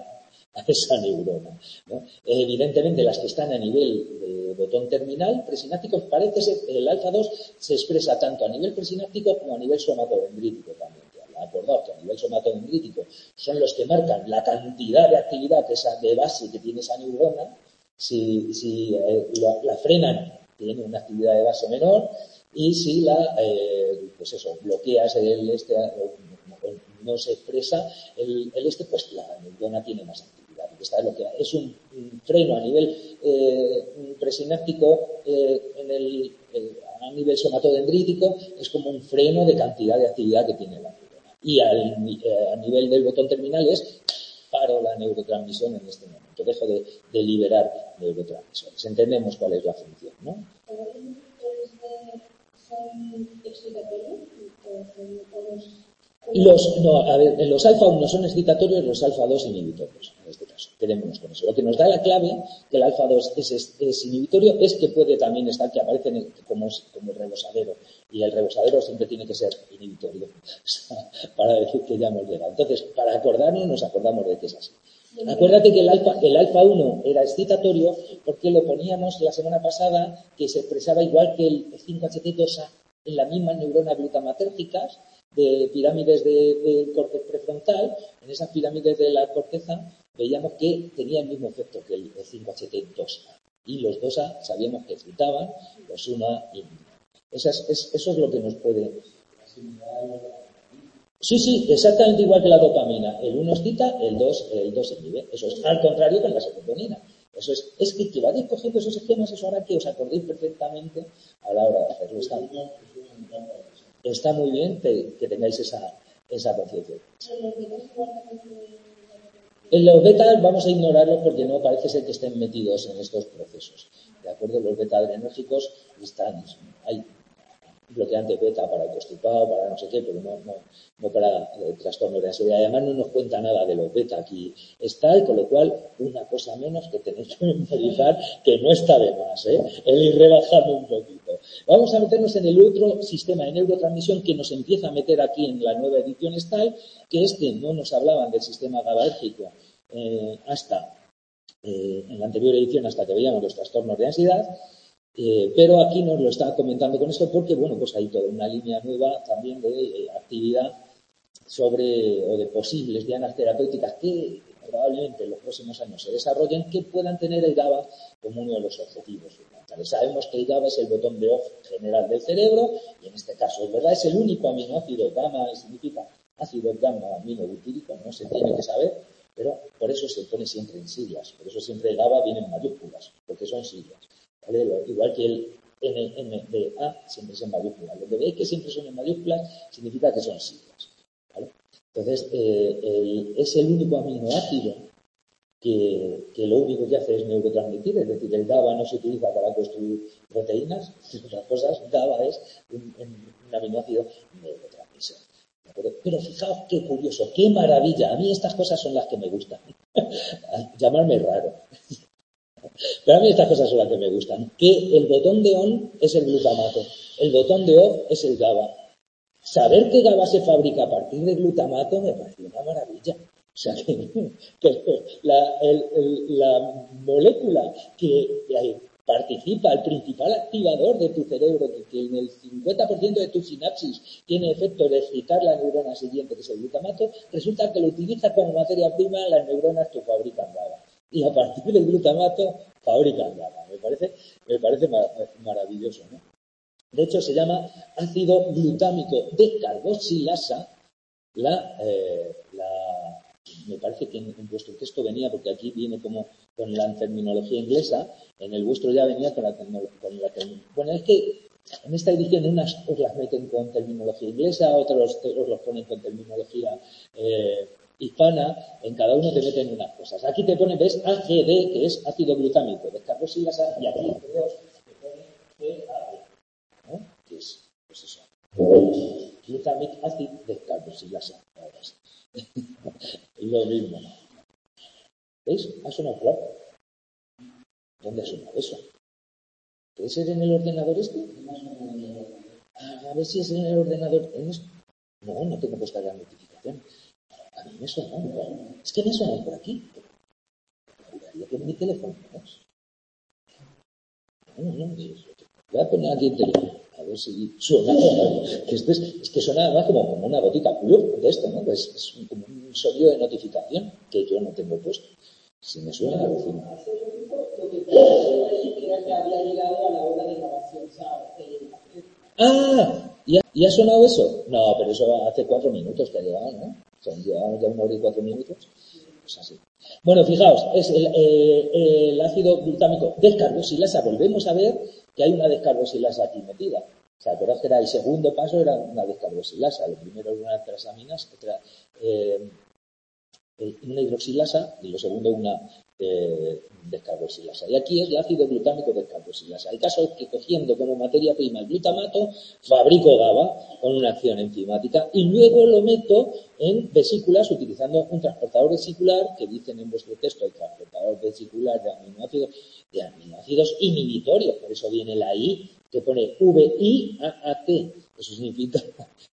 a esa neurona, ¿no? Evidentemente, las que están a nivel de botón terminal presináptico, parece ser que el alfa dos se expresa tanto a nivel presináptico como a nivel somatodendrítico también. Acordaos que a nivel somatodendrítico son los que marcan la cantidad de actividad que esa, de base que tiene esa neurona. Si, si eh, la, la frenan, tiene una actividad de base menor, y si la, eh, pues eso, bloqueas el este, o, o no se expresa el, el este, pues la neurona tiene más actividad. Esta es, lo que, es un, un freno a nivel eh, presináptico, eh, en el, eh, a nivel somatodendrítico, es como un freno de cantidad de actividad que tiene la neurona. Y al, eh, a nivel del botón terminal es paro la neurotransmisión en este momento, dejo de, de liberar neurotransmisores. Entendemos cuál es la función, ¿no? ¿Son excitatorios? Los, no, a ver, los alfa uno son excitatorios, los alfa dos inhibitorios, en este caso. Quedémonos con eso. Lo que nos da la clave que el alfa dos es, es, es inhibitorio es que puede también estar, que aparece en el, como, como el rebosadero. Y el rebosadero siempre tiene que ser inhibitorio para decir que ya hemos llegado. Entonces, para acordarnos, nos acordamos de que es así. Acuérdate que el alfa, el alfa uno era excitatorio porque lo poníamos la semana pasada que se expresaba igual que el cinco H T dos A en las mismas neuronas glutamatérgicas de pirámides del de córtex prefrontal. En esas pirámides de la corteza veíamos que tenía el mismo efecto que el cinco H T dos A. Y los dos A sabíamos que excitaban, los uno A y eso es, es, eso es lo que nos puede... Sí, sí, exactamente igual que la dopamina. El uno excita, el dos, el dos inhibe. Eso es al contrario que en la serotonina. Eso es, es que, que vayáis cogiendo esos esquemas, eso hará que os acordéis perfectamente a la hora de hacerlo. Está, está muy bien que, que tengáis esa, esa conciencia. En los betas vamos a ignorarlos porque no parece ser que estén metidos en estos procesos. ¿De acuerdo? Los beta adrenérgicos están, hay bloqueantes beta para el constipado, para no sé qué, pero no, no, no para eh, trastornos de ansiedad. Además no nos cuenta nada de los beta aquí está, y con lo cual una cosa menos que tenéis que memorizar, que no está de más, ¿eh? El ir rebajando un poquito. Vamos a meternos en el otro sistema de neurotransmisión que nos empieza a meter aquí en la nueva edición STAL, que este no nos hablaban del sistema GABAérgico eh, hasta eh, en la anterior edición, hasta que veíamos los trastornos de ansiedad. Eh, pero aquí nos lo está comentando con esto porque, bueno, pues hay toda una línea nueva también de eh, actividad sobre, o de posibles dianas terapéuticas que probablemente en los próximos años se desarrollen, que puedan tener el GABA como uno de los objetivos fundamentales. Sabemos que el GABA es el botón de off general del cerebro, y en este caso es verdad, es el único aminoácido. GAMA significa ácido gamma aminobutírico, no se tiene que saber, pero por eso se pone siempre en siglas, por eso siempre el GABA viene en mayúsculas, porque son siglas. ¿Vale? Igual que el N M D A siempre es en mayúsculas. Lo que veis que siempre son en mayúsculas significa que son siglas. ¿Vale? Entonces, eh, el, es el único aminoácido que, que lo único que hace es neurotransmitir, es decir, el GABA no se utiliza para construir proteínas, otras cosas. GABA es un, un aminoácido neurotransmisor. Pero fijaos qué curioso, qué maravilla. A mí estas cosas son las que me gustan. Llamarme raro. Pero a mí estas cosas son las que me gustan. Que el botón de on es el glutamato, el botón de off es el GABA. Saber que GABA se fabrica a partir de glutamato me parece una maravilla. O sea, que, que la, el, el, la molécula que, que participa, el principal activador de tu cerebro, que, que en el cincuenta por ciento de tu sinapsis tiene efecto de excitar la neurona siguiente, que es el glutamato, resulta que lo utiliza como materia prima las neuronas que fabrican GABA. Y a partir del glutamato fabrican GABA. Me parece, me parece mar, maravilloso, ¿no? De hecho, se llama ácido glutámico de carboxilasa. La, eh, la, me parece que en, en vuestro texto venía, porque aquí viene como con la terminología inglesa, en el vuestro ya venía con la terminología. Bueno, es que en esta edición unas os las meten con terminología inglesa, otros os los ponen con terminología eh, hispana, en cada uno te meten unas cosas. Aquí te pone, ves, A G D, que es ácido glutámico de carboxilasa, y aquí te pone G A D, ¿no? Que es, pues eso, glutamic acid de carboxilasa. Ahora sí. Lo mismo. ¿Veis? Ha sonado claro. ¿Dónde ha sonado eso? ¿Puede ser en el ordenador este? Ah, a ver si es en el ordenador. ¿En esto? No, no tengo puesta la notificación. A mí me suena, ¿no? Es que me suena por aquí. sabía que mi teléfono no es. No, no, voy a poner aquí el teléfono, a ver si suena. Que esto es, es que suena además como, como una gotica de esto, ¿no? Pues es un, como un sonido de notificación que yo no tengo puesto. Si me suena, lo decimos. ¡Ah! ¿Y ha, ¿Y ha sonado eso? No, pero eso hace cuatro minutos que ha llegado, ¿no? O sea, llevamos ya una hora y cuatro minutos. Pues así. Bueno, fijaos, es el, eh, el ácido glutámico descarboxilasa. Volvemos a ver que hay una descarboxilasa aquí metida. O sea, acordaos que era el segundo paso, era una descarboxilasa. Lo primero era una transaminas, otra, eh, una hidroxilasa, y lo segundo una eh, descarboxilasa. Y aquí es el ácido glutámico descarboxilasa. El caso es que cogiendo como materia prima el glutamato, fabrico GABA con una acción enzimática y luego lo meto en vesículas utilizando un transportador vesicular que dicen en vuestro texto el transportador vesicular de aminoácidos, de aminoácidos inhibitorios. Por eso viene la I que pone V I A A T. Eso significa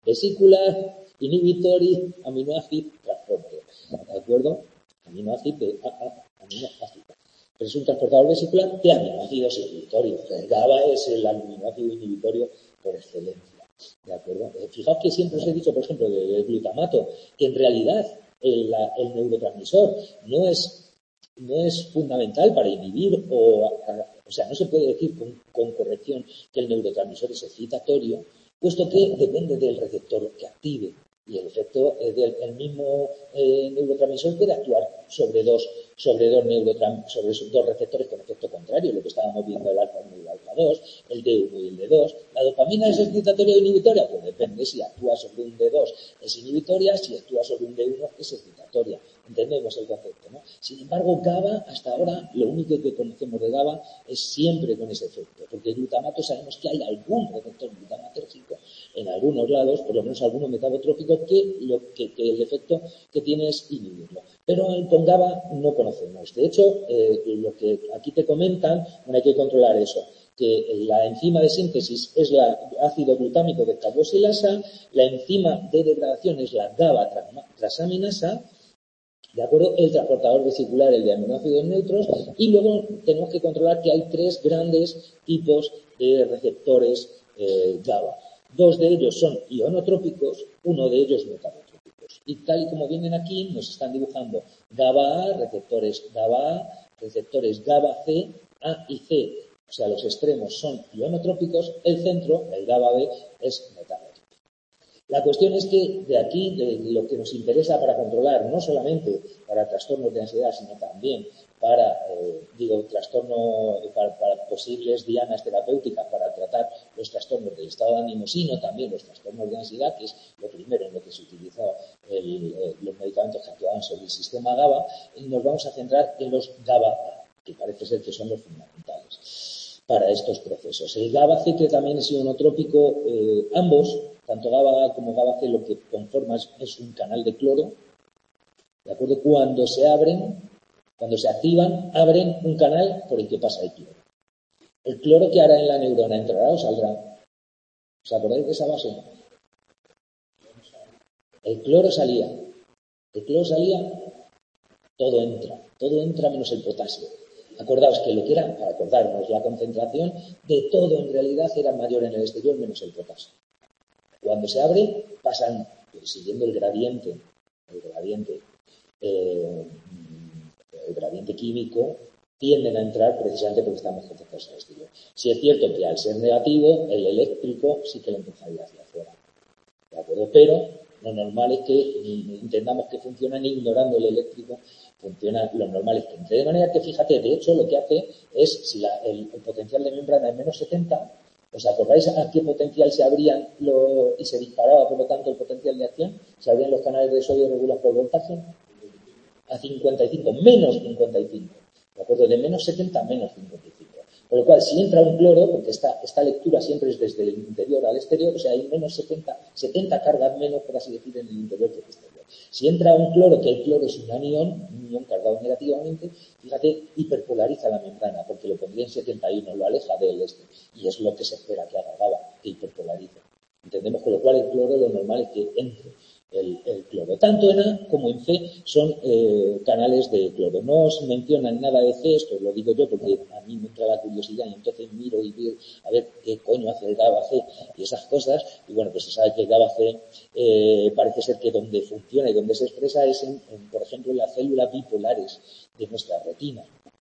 vesícula inhibitory aminoácido transformador. ¿De acuerdo? Aminoácido de A A aminoácido. Pero es un transportador vesicular de aminoácidos inhibitorios. El GABA es el aminoácido inhibitorio por excelencia. ¿De acuerdo? Fijaos que siempre os he dicho, por ejemplo, del glutamato, que en realidad el, el neurotransmisor no es, no es fundamental para inhibir o, o sea, no se puede decir con, con corrección que el neurotransmisor es excitatorio, puesto que depende del receptor que active. Y el efecto eh, del el mismo eh, neurotransmisor puede actuar sobre dos, sobre dos sobre dos receptores con efecto contrario, lo que estábamos viendo el alfa uno y el alfa dos, el D uno y el D dos. ¿La dopamina es excitatoria o inhibitoria? Pues depende. Si actúa sobre un D dos es inhibitoria, si actúa sobre un D uno es excitatoria. Entendemos el concepto, ¿no? Sin embargo, GABA, hasta ahora, lo único que conocemos de GABA es siempre con ese efecto, porque el glutamato sabemos que hay algún receptor glutamatérgico en algunos lados, por lo menos alguno metabotrópico, que, lo, que, que el efecto que tiene es inhibirlo. Pero con GABA no conocemos. De hecho, eh, lo que aquí te comentan, bueno, hay que controlar eso, que la enzima de síntesis es la ácido glutámico descarboxilasa, la enzima de degradación es la GABA transaminasa, ¿de acuerdo? El transportador vesicular, el de aminoácidos neutros, y luego tenemos que controlar que hay tres grandes tipos de receptores eh, GABA. Dos de ellos son ionotrópicos, uno de ellos metabotrópicos. Y tal y como vienen aquí, nos están dibujando GABA A, receptores GABA A, receptores GABA C, A y C. O sea, los extremos son ionotrópicos, el centro, el GABA B, es metabotrópico. La cuestión es que de aquí, de lo que nos interesa para controlar, no solamente para trastornos de ansiedad, sino también para, eh, digo, trastorno, para, para posibles dianas terapéuticas para tratar los trastornos del estado de ánimo, sino también los trastornos de ansiedad, que es lo primero en lo que se utilizó el, eh, los medicamentos que actuaban sobre el sistema GABA, y nos vamos a centrar en los GABA, que parece ser que son los fundamentales para estos procesos. El GABA C, que también es ionotrópico, eh, ambos, tanto GABA A como GABA C, lo que conforma es, es un canal de cloro, ¿de acuerdo? Cuando se abren, cuando se activan, abren un canal por el que pasa el cloro. ¿El cloro que hará en la neurona entrará o saldrá? ¿Os acordáis de esa base? El cloro salía. El cloro salía, todo entra. Todo entra menos el potasio. Acordaos que lo que era, para acordarnos, la concentración de todo en realidad era mayor en el exterior menos el potasio. Cuando se abre, pasan, siguiendo el gradiente, el gradiente, eh, el gradiente químico, tienden a entrar precisamente porque estamos concentrados en el exterior. Si es cierto que al ser negativo, el eléctrico sí que le empezaría hacia afuera. ¿De acuerdo? Pero lo normal es que entendamos que funcionan ignorando el eléctrico, funciona lo normal es que entre. De manera que, fíjate, de hecho, lo que hace es, si la, el, el potencial de membrana es menos setenta, ¿os acordáis a qué potencial se abrían lo, y se disparaba, por lo tanto, el potencial de acción? Se abrían los canales de sodio regulados por voltaje a cincuenta y cinco, menos cincuenta y cinco. ¿De acuerdo? De menos setenta a menos cincuenta y cinco. Por lo cual, si entra un cloro, porque esta, esta lectura siempre es desde el interior al exterior, o sea, hay menos setenta, setenta cargas menos, por así decir, en el interior que en el exterior. Si entra un cloro, que el cloro es un anión, un ion cargado negativamente, fíjate, hiperpolariza la membrana, porque lo pondría en setenta y uno, lo aleja del este, y es lo que se espera que haga GABA, que hiperpolarice. Entendemos, con lo cual el cloro lo normal es que entre. el, el cloro. Tanto en A como en C son eh, canales de cloro. No os mencionan nada de C, esto lo digo yo porque a mí me entra la curiosidad y entonces miro y veo a ver qué coño hace el GABA-C y esas cosas. Y bueno, pues se sabe que el GABA-C eh, parece ser que donde funciona y donde se expresa es, en, en, por ejemplo, en las células bipolares de nuestra retina.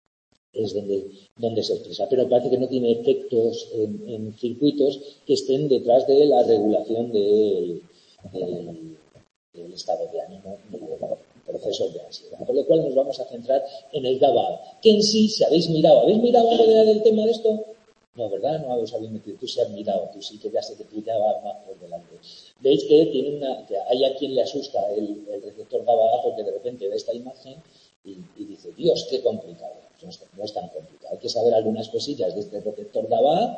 Es donde, donde se expresa, pero parece que no tiene efectos en, en circuitos que estén detrás de la regulación del, del, del estado de ánimo y de procesos de ansiedad. Con lo cual nos vamos a centrar en el GABA, que en sí, si habéis mirado, ¿habéis mirado algo del tema de esto? No, ¿verdad? No os habéis metido, tú sí has mirado, tú sí que ya sé que tú ya vas más por delante. Veis que tiene una, que hay a quien le asusta el, el receptor GABA porque de repente ve esta imagen y, y dice, Dios, qué complicado. No es, no es tan complicado. Hay que saber algunas cosillas de este receptor GABA.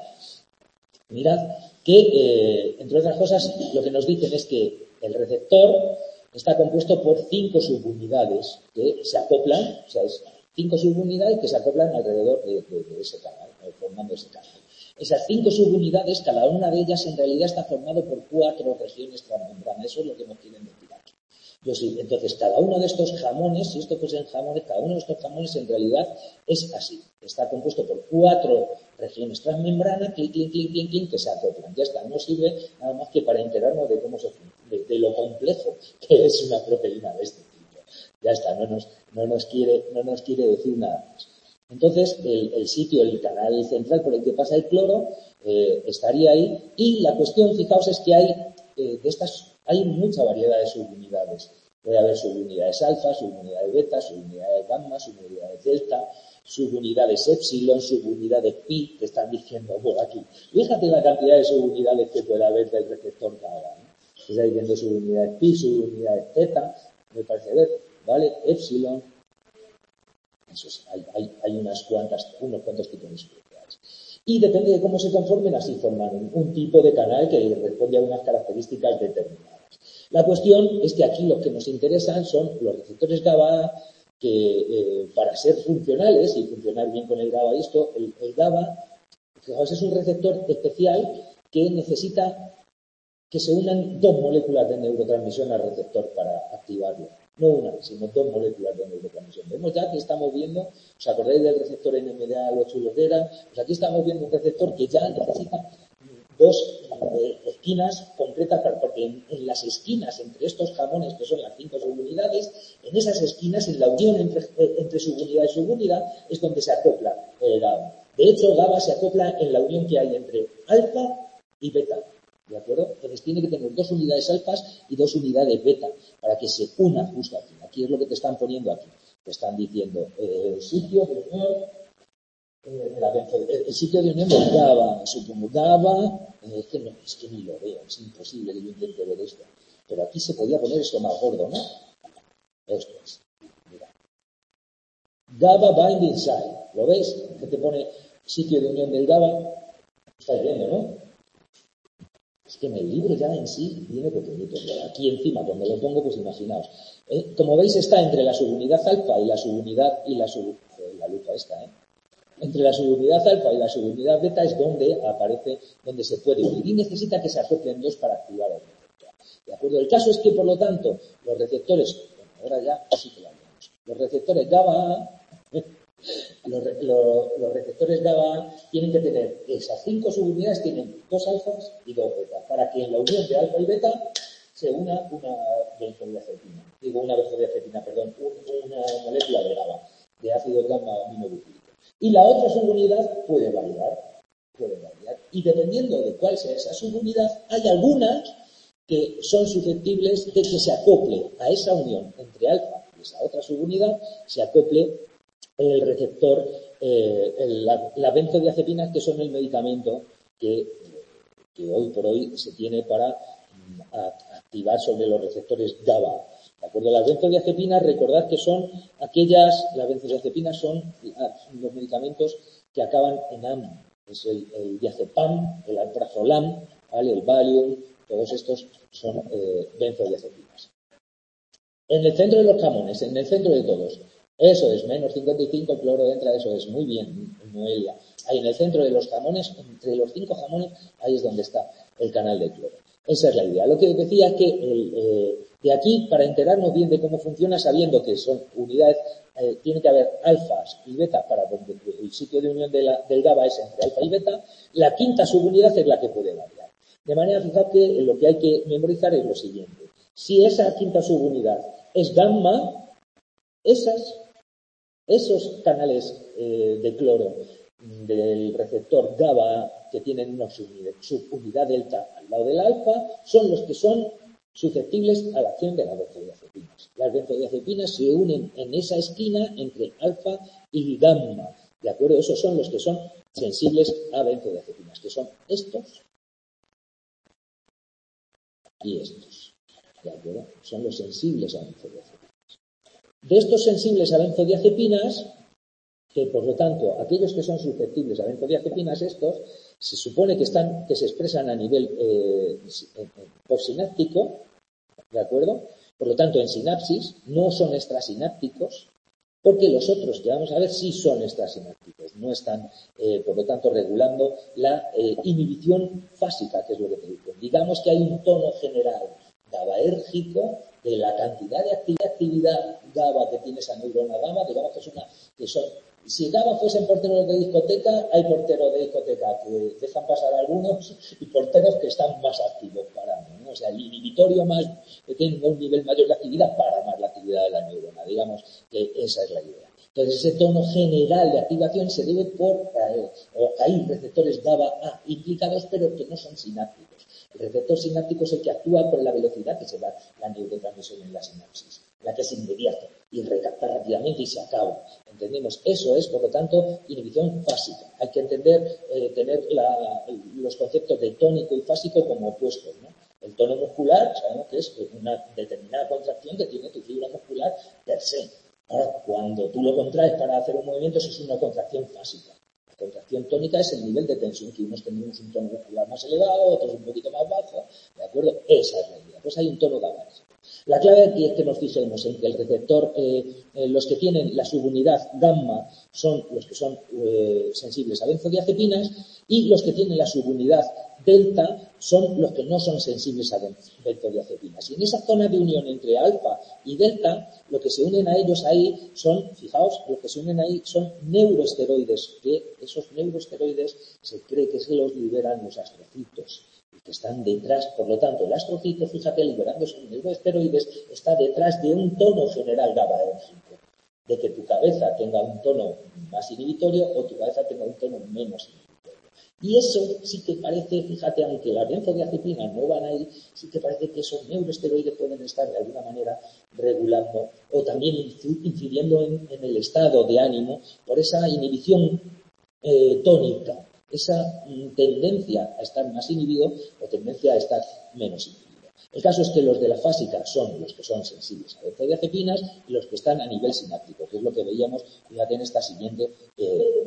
Mirad que, eh, entre otras cosas, lo que nos dicen es que el receptor está compuesto por cinco subunidades que se acoplan, o sea, es cinco subunidades que se acoplan alrededor de, de, de ese canal, formando ese canal. Esas cinco subunidades, cada una de ellas en realidad está formado por cuatro regiones transmembranas. Eso es lo que nos quieren decir aquí. Yo sí, entonces cada uno de estos jamones, si esto fuesen jamones, cada uno de estos jamones en realidad es así. Está compuesto por cuatro regiones transmembranas, clic, clic, clic, clic, clic, que se acoplan. Ya está, no sirve nada más que para enterarnos de cómo se de, de lo complejo que es una proteína de este tipo. Ya está, no nos, no nos quiere, no nos quiere decir nada más. Entonces, el, el sitio, el canal central por el que pasa el cloro, eh, estaría ahí. Y la cuestión, fijaos, es que hay eh, de estas, hay mucha variedad de subunidades. Puede haber subunidades alfa, subunidades beta, subunidades gamma, subunidades delta, subunidades epsilon, subunidades pi, que están diciendo por aquí. Fíjate la cantidad de subunidades que puede haber del receptor GABA, ¿no? Estáis viendo subunidades pi, subunidades zeta, me parece ver, ¿vale? Epsilon. Eso es, hay, hay, hay unas cuantas, unos cuantos tipos de subunidades. Y depende de cómo se conformen, así forman un, un tipo de canal que responde a unas características determinadas. La cuestión es que aquí los que nos interesan son los receptores GABA que eh, para ser funcionales y funcionar bien con el GABA, esto, el, el GABA, fijaos, es un receptor especial que necesita que se unan dos moléculas de neurotransmisión al receptor para activarlo. No una, sino dos moléculas de neurotransmisión. Vemos ya que estamos viendo, ¿os acordáis del receptor N M D A, los chulos de ERA? Pues aquí estamos viendo un receptor que ya necesita dos eh, esquinas concretas, porque en, en las esquinas entre estos jamones, que son las cinco subunidades, en esas esquinas, en la unión entre, eh, entre subunidad y subunidad, es donde se acopla el GABA. De hecho, el GABA se acopla en la unión que hay entre alfa y beta. ¿De acuerdo? Entonces tiene que tener dos unidades alfas y dos unidades beta para que se una justo aquí. Aquí es lo que te están poniendo aquí. Te están diciendo eh, el sitio de unión, eh, de la benzo, el, el sitio de unión del GABA, supongo GABA, eh, es, que no, es que ni lo veo, es imposible que yo intente ver esto. Pero aquí se podía poner esto más gordo, ¿no? Esto es. Mira. GABA binding site. ¿Lo ves? Que te pone sitio de unión del GABA. Estáis viendo, ¿no? Es que en el libro ya en sí viene pequeñito. Aquí encima, cuando lo pongo, pues imaginaos. ¿Eh? Como veis, está entre la subunidad alfa y la subunidad y la sub... Joder, la lupa esta, ¿eh? Entre la subunidad alfa y la subunidad beta es donde aparece, donde se puede unir. Y necesita que se acoplen dos para activar el receptor. ¿De acuerdo? El caso es que, por lo tanto, los receptores... Bueno, ahora ya sí que lo hablamos. Los receptores GABA... Los, los, los receptores GABA tienen que tener esas cinco subunidades, tienen dos alfas y dos betas, para que en la unión de alfa y beta se una una benzodiazepina, digo una benzodiazepina, perdón, una molécula de GABA, de ácido gamma aminobutírico. Y la otra subunidad puede variar, puede variar, y dependiendo de cuál sea esa subunidad, hay algunas que son susceptibles de que se acople a esa unión entre alfa y esa otra subunidad, se acople el receptor, eh, el, la, la benzodiazepinas, que son el medicamento que, que hoy por hoy se tiene para um, a, activar sobre los receptores GABA. ¿De acuerdo? Las benzodiazepinas, recordad que son aquellas, las benzodiazepinas son los medicamentos que acaban en am. Es el, el diazepam, el alprazolam, ¿vale? El Valium, todos estos son eh, benzodiazepinas. En el centro de los jamones, en el centro de todos, eso es, menos cincuenta y cinco, el cloro entra, eso es, muy bien, Noelia. Ahí en el centro de los jamones, entre los cinco jamones, ahí es donde está el canal de cloro. Esa es la idea. Lo que decía es que el, eh, De aquí, para enterarnos bien de cómo funciona, sabiendo que son unidades, eh, tiene que haber alfas y betas para donde el sitio de unión de la, del GABA es entre alfa y beta, la quinta subunidad es la que puede variar. De manera, fijaos que lo que hay que memorizar es lo siguiente. Si esa quinta subunidad es gamma, esas, esos canales eh, de cloro del receptor GABA que tienen una subunidad, subunidad delta al lado del alfa son los que son susceptibles a la acción de las benzodiazepinas. Las benzodiazepinas se unen en esa esquina entre alfa y gamma. ¿De acuerdo? Esos son los que son sensibles a benzodiazepinas, que son estos y estos. ¿De acuerdo? Son los sensibles a benzodiazepinas. De estos sensibles a benzodiazepinas, que por lo tanto, aquellos que son susceptibles a benzodiazepinas, estos, se supone que están, que se expresan a nivel eh, postsináptico, ¿de acuerdo? Por lo tanto, en sinapsis no son extrasinápticos, porque los otros que vamos a ver sí son extrasinápticos, no están, eh, por lo tanto, regulando la eh, inhibición fásica, que es lo que te digo. Digamos que hay un tono general GABAérgico de la cantidad de actividad, actividad GABA que tiene esa neurona GABA, digamos que es una, que son, si GABA fuesen porteros de discoteca, hay porteros de discoteca que dejan pasar algunos y porteros que están más activos parando, ¿no? O sea, el inhibitorio más, que tiene un nivel mayor de actividad, para más la actividad de la neurona, digamos que esa es la idea. Entonces, ese tono general de activación se debe por, eh, hay receptores GABA-A implicados, pero que no son sinápticos. El receptor sináptico es el que actúa por la velocidad que se da la neurotransmisión en la sinapsis, la que es inmediata y recapta rápidamente y se acaba. ¿Entendemos? Eso es, por lo tanto, inhibición fásica. Hay que entender, eh, tener la, los conceptos de tónico y fásico como opuestos, ¿no? El tono muscular, sabemos que es una determinada contracción que tiene tu fibra muscular per se. Ahora, cuando tú lo contraes para hacer un movimiento, eso es una contracción fásica. La contracción tónica es el nivel de tensión, que unos tenemos un tono muscular más elevado, otros un poquito más bajo, ¿de acuerdo? Esa es la idea. Pues hay un tono GABA. La clave aquí es que nos fijemos en que el receptor, eh, eh, los que tienen la subunidad gamma son los que son eh, sensibles a benzodiazepinas y los que tienen la subunidad delta son los que no son sensibles a benzodiazepinas. Y en esa zona de unión entre alfa y delta, lo que se unen a ellos ahí son, fijaos, lo que se unen ahí son neuroesteroides, que esos neuroesteroides se cree que se los liberan los astrocitos, que están detrás, por lo tanto, el astrocito, fíjate, liberando esos neuroesteroides, está detrás de un tono general GABAérgico, de que tu cabeza tenga un tono más inhibitorio o tu cabeza tenga un tono menos inhibitorio. Y eso sí que parece, fíjate, aunque las benzodiazepinas no van ahí, sí que parece que esos neuroesteroides pueden estar de alguna manera regulando o también incidiendo en, en el estado de ánimo por esa inhibición eh, tónica, esa tendencia a estar más inhibido o tendencia a estar menos inhibido. El caso es que los de la fásica son los que son sensibles a benzodiazepinas y los que están a nivel sináptico, que es lo que veíamos, fíjate, en esta siguiente. Eh...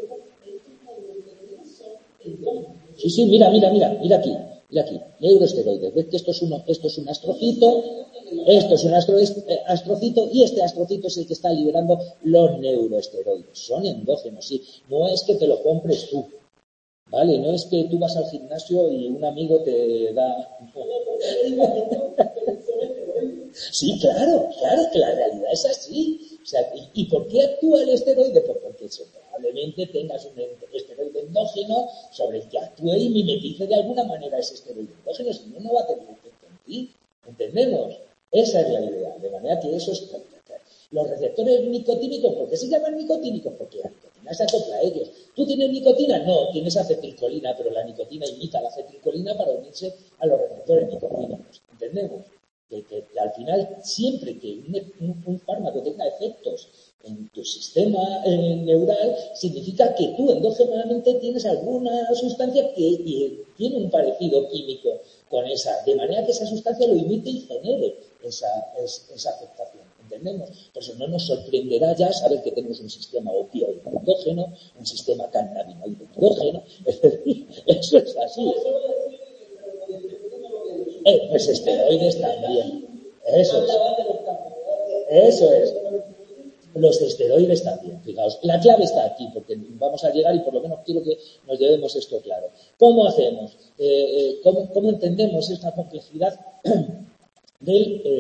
Sí, sí, mira, mira, mira, mira aquí, mira aquí, neuroesteroides. ¿Ves que esto es, uno, esto es un astrocito? Esto es un astro, astrocito y este astrocito es el que está liberando los neuroesteroides. Son endógenos, sí. No es que te lo compres tú. Vale, no es que tú vas al gimnasio y un amigo te da... Sí, claro, claro, que la realidad es así. O sea, ¿y, y por qué actúa el esteroide? Pues porque eso, probablemente tengas un esteroide endógeno sobre el que actúe y mimetice de alguna manera ese esteroide endógeno, si no, no va a tener efecto en ti. ¿Entendemos? Esa es la idea. De manera que eso es... Los receptores nicotínicos, ¿por qué se llaman nicotínicos? Porque la nicotina se acopla a ellos. ¿Tú tienes nicotina? No, tienes acetilcolina, pero la nicotina imita la acetilcolina para unirse a los receptores nicotínicos. ¿Entendemos? Que, que, que al final, siempre que un, un fármaco tenga efectos en tu sistema eh, neural, significa que tú endógenamente tienes alguna sustancia que eh, tiene un parecido químico con esa, de manera que esa sustancia lo imite y genere esa, es, esa afectación. ¿Entendemos? Por eso no nos sorprenderá ya saber que tenemos un sistema opioide endógeno, un sistema cannabinoide endógeno. Es decir, eso es así. Eh, pues esteroides también. Eso es. Eso es. Los esteroides también. Fijaos, la clave está aquí, porque vamos a llegar y por lo menos quiero que nos llevemos esto claro. ¿Cómo hacemos? Eh, eh, ¿cómo, ¿Cómo entendemos esta complejidad del... Eh,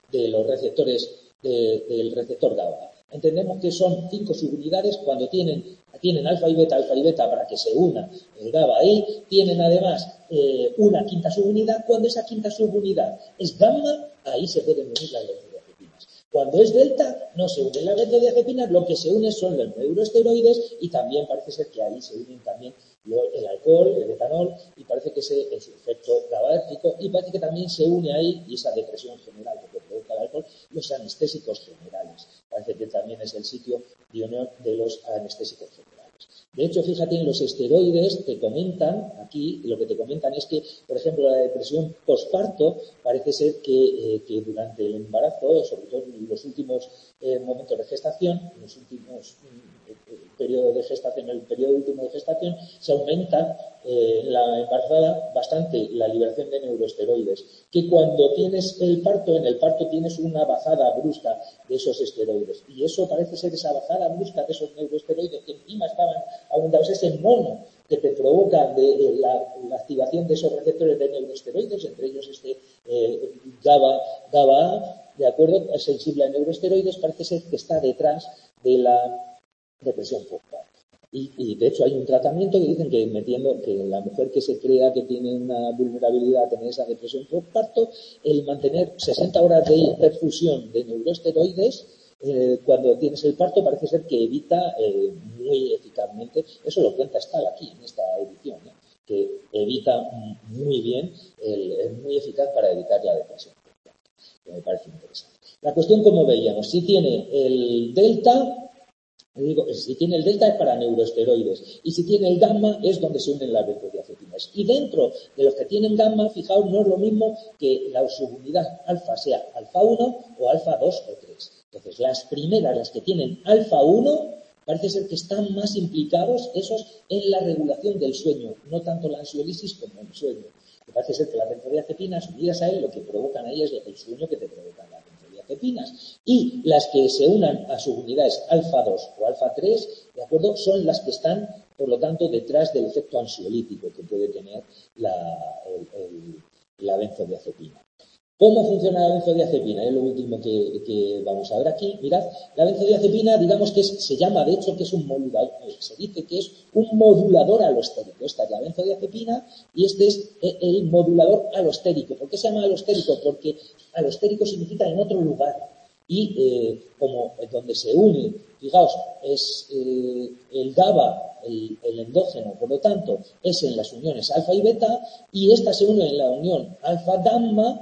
de los receptores de, del receptor GABA. Entendemos que son cinco subunidades cuando tienen, tienen alfa y beta, alfa y beta para que se una el GABA ahí. Tienen además eh, una quinta subunidad. Cuando esa quinta subunidad es gamma, ahí se pueden unir las benzodiazepinas. Cuando es delta, no se unen las benzodiazepinas, lo que se une son los neuroesteroides y también parece ser que ahí se unen también el alcohol, el etanol, y parece que ese es su efecto GABAérgico, y parece que también se une ahí, y esa depresión general que provoca el alcohol, los anestésicos generales. Parece que también es el sitio de unión de los anestésicos generales. De hecho, fíjate, en los esteroides te comentan, aquí lo que te comentan es que, por ejemplo, la depresión posparto parece ser que, eh, que durante el embarazo, sobre todo en los últimos eh, momentos de gestación, en los últimos eh, periodos de gestación, el periodo último de gestación, se aumenta eh, en la embarazada bastante la liberación de neuroesteroides, que cuando tienes el parto, en el parto tienes una bajada brusca de esos esteroides, y eso parece ser esa bajada brusca de esos neuroesteroides que encima estaban aumentados, ese mono que te provoca de, de la, la activación de esos receptores de neuroesteroides, entre ellos este eh, GABA, GABA, de acuerdo, es sensible a neuroesteroides, parece ser que está detrás de la depresión postparto. Y, y de hecho hay un tratamiento que dicen que metiendo que la mujer que se crea que tiene una vulnerabilidad a tener esa depresión postparto, el mantener sesenta horas de perfusión de neuroesteroides eh, cuando tienes el parto parece ser que evita eh, muy eficazmente, eso lo cuenta Stahl aquí en esta edición, ¿eh? Que evita muy bien, el, es muy eficaz para evitar la depresión postparto, que me parece interesante. La cuestión, como veíamos, si tiene el delta, digo, si tiene el delta es para neuroesteroides y si tiene el gamma es donde se unen las benzodiazepinas. Y dentro de los que tienen gamma, fijaos, no es lo mismo que la subunidad alfa sea alfa uno o alfa dos o tres. Entonces, las primeras, las que tienen alfa uno, parece ser que están más implicados esos en la regulación del sueño, no tanto la ansiolisis como el sueño. Me parece ser que las benzodiazepinas unidas a él lo que provocan ahí es el sueño que te provocan las benzodiazepinas. Y las que se unan a subunidades alfa dos o alfa tres, ¿de acuerdo?, son las que están, por lo tanto, detrás del efecto ansiolítico que puede tener la, el, el, la benzodiazepina. ¿Cómo funciona la benzodiazepina? Es lo último que, que vamos a ver aquí. Mirad, la benzodiazepina, digamos que es, se llama, de hecho, que es un modulador, se dice que es un modulador alostérico. Esta es la benzodiazepina y este es el modulador alostérico. ¿Por qué se llama alostérico? Porque alostérico significa en otro lugar. Y eh, como donde se une, fijaos, es eh, el GABA, el, el endógeno, por lo tanto, es en las uniones alfa y beta, y esta se une en la unión alfa-gamma.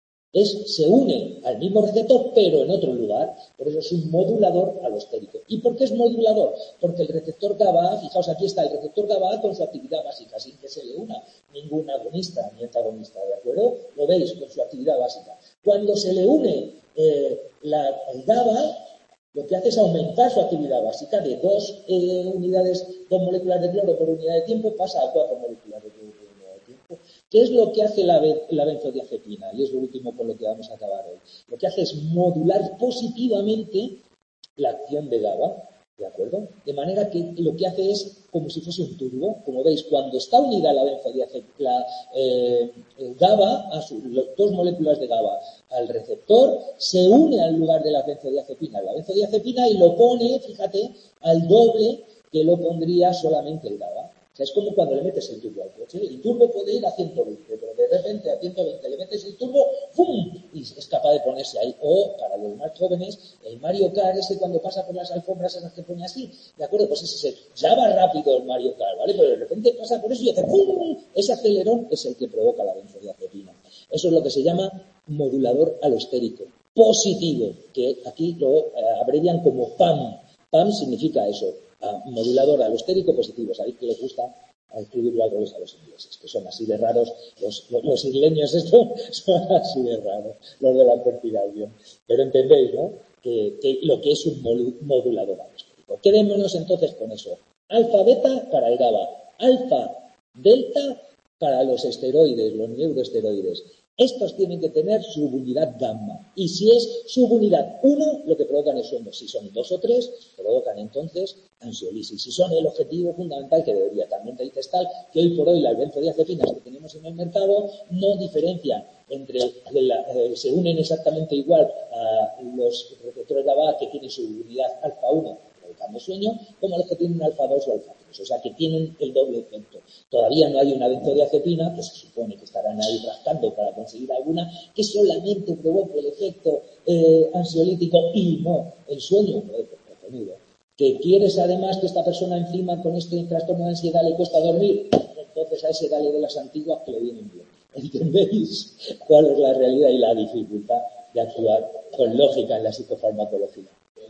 Es, se une al mismo receptor, pero en otro lugar. Por eso es un modulador alostérico. ¿Y por qué es modulador? Porque el receptor GABA, fijaos, aquí está el receptor GABA con su actividad básica, sin que se le una ningún agonista ni antagonista, ¿de acuerdo? Lo veis, con su actividad básica. Cuando se le une eh, la, el GABA, lo que hace es aumentar su actividad básica de dos eh, unidades, dos moléculas de cloro por unidad de tiempo, pasa a cuatro moléculas de cloro por unidad de tiempo. ¿Qué es lo que hace la, la benzodiazepina? Y es lo último con lo que vamos a acabar hoy. Lo que hace es modular positivamente la acción de GABA, ¿de acuerdo? De manera que lo que hace es como si fuese un turbo. Como veis, cuando está unida la benzodiazepina, eh, el GABA, a sus dos moléculas de GABA al receptor, se une al lugar de la benzodiazepina, la benzodiazepina, y lo pone, fíjate, al doble que lo pondría solamente el GABA. O sea, es como cuando le metes el turbo al coche. El turbo puede ir a ciento veinte, pero de repente a ciento veinte le metes el turbo, ¡pum!, y es capaz de ponerse ahí. O, para los más jóvenes, el Mario Kart ese cuando pasa por las alfombras esas que pone así, ¿de acuerdo? Pues ese es el, ya va rápido el Mario Kart, ¿vale? Pero de repente pasa por eso y hace ¡pum! Ese acelerón es el que provoca la benzodiazepina. Eso es lo que se llama modulador alostérico positivo, que aquí lo eh, abrevian como P A M. P A M significa eso, modulador alostérico positivo. Sabéis que les gusta a escribirlo al revés a los ingleses, que son así de raros, los, los, los isleños estos son así de raros, los de la conspiración. Pero entendéis, ¿no?, que, que lo que es un modulador alostérico. Quedémonos entonces con eso. Alfa beta para el GABA, alfa delta para los esteroides, los neuroesteroides, Estos tienen que tener subunidad gamma. Y si es subunidad uno, lo que provocan es sueño. Si son dos o tres, provocan entonces ansiolisis. Si son el objetivo fundamental que debería. También te dices tal que hoy por hoy las benzodiazepinas que tenemos en el mercado no diferencian entre, la, eh, se unen exactamente igual a los receptores GABA que tienen subunidad alfa uno, provocando sueño, como los que tienen alfa dos o alfa tres. O sea, que tienen el doble efecto. Todavía no hay una benzodiazepina, que se supone que estarán ahí rascando para conseguir alguna, que solamente provoque el efecto eh, ansiolítico y no el sueño, que quieres además que esta persona encima con este trastorno de ansiedad le cuesta dormir, entonces a ese dale de las antiguas que le vienen bien. ¿Entendéis cuál es la realidad y la dificultad de actuar con lógica en la psicofarmacología?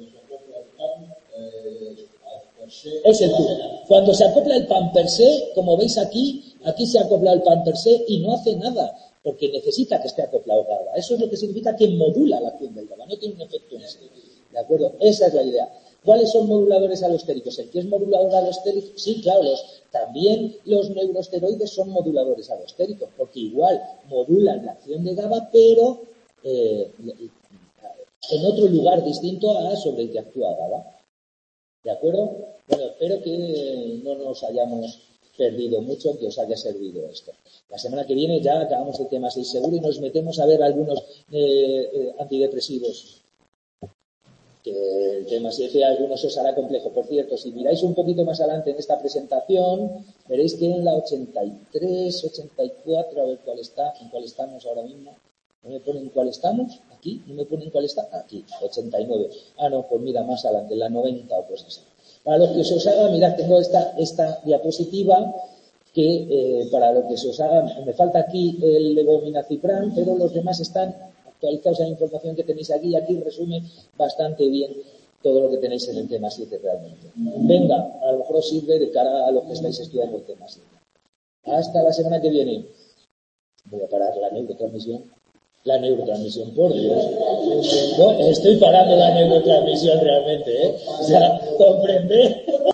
Es el tú. Cuando se acopla el pan per se, como veis aquí, aquí se acopla el pan per se y no hace nada, porque necesita que esté acoplado GABA. Eso es lo que significa que modula la acción del GABA, no tiene un efecto en sí. ¿De acuerdo? Esa es la idea. ¿Cuáles son moduladores alostéricos? ¿El que es modulador alostérico? Sí, claro, los, también los neuroesteroides son moduladores alostéricos, porque igual modulan la acción de GABA, pero eh, en otro lugar distinto a sobre el que actúa GABA. ¿De acuerdo? Bueno, espero que no nos hayamos perdido mucho, que os haya servido esto. La semana que viene ya acabamos el tema seis seguro y nos metemos a ver algunos eh, eh, antidepresivos. Que el tema siete algunos os hará complejo. Por cierto, si miráis un poquito más adelante en esta presentación, veréis que en la ochenta y tres, ochenta y cuatro, a ver cuál está, en cuál estamos ahora mismo. ¿No me ponen cuál estamos? Aquí. ¿No me ponen cuál está? Aquí, ochenta y nueve. Ah, no, pues mira, más adelante, en la noventa o cosas así. Para lo que se os haga, mirad, tengo esta, esta diapositiva que eh, para lo que se os haga, me falta aquí el levominacipran, pero los demás están actualizados en la información que tenéis aquí y aquí resume bastante bien todo lo que tenéis en el tema siete realmente. Venga, a lo mejor os sirve de cara a los que estáis estudiando el tema siete. Hasta la semana que viene. Voy a parar la neurotransmisión. La neurotransmisión, por Dios. No, estoy parando la neurotransmisión realmente, ¿eh? O sea, comprender.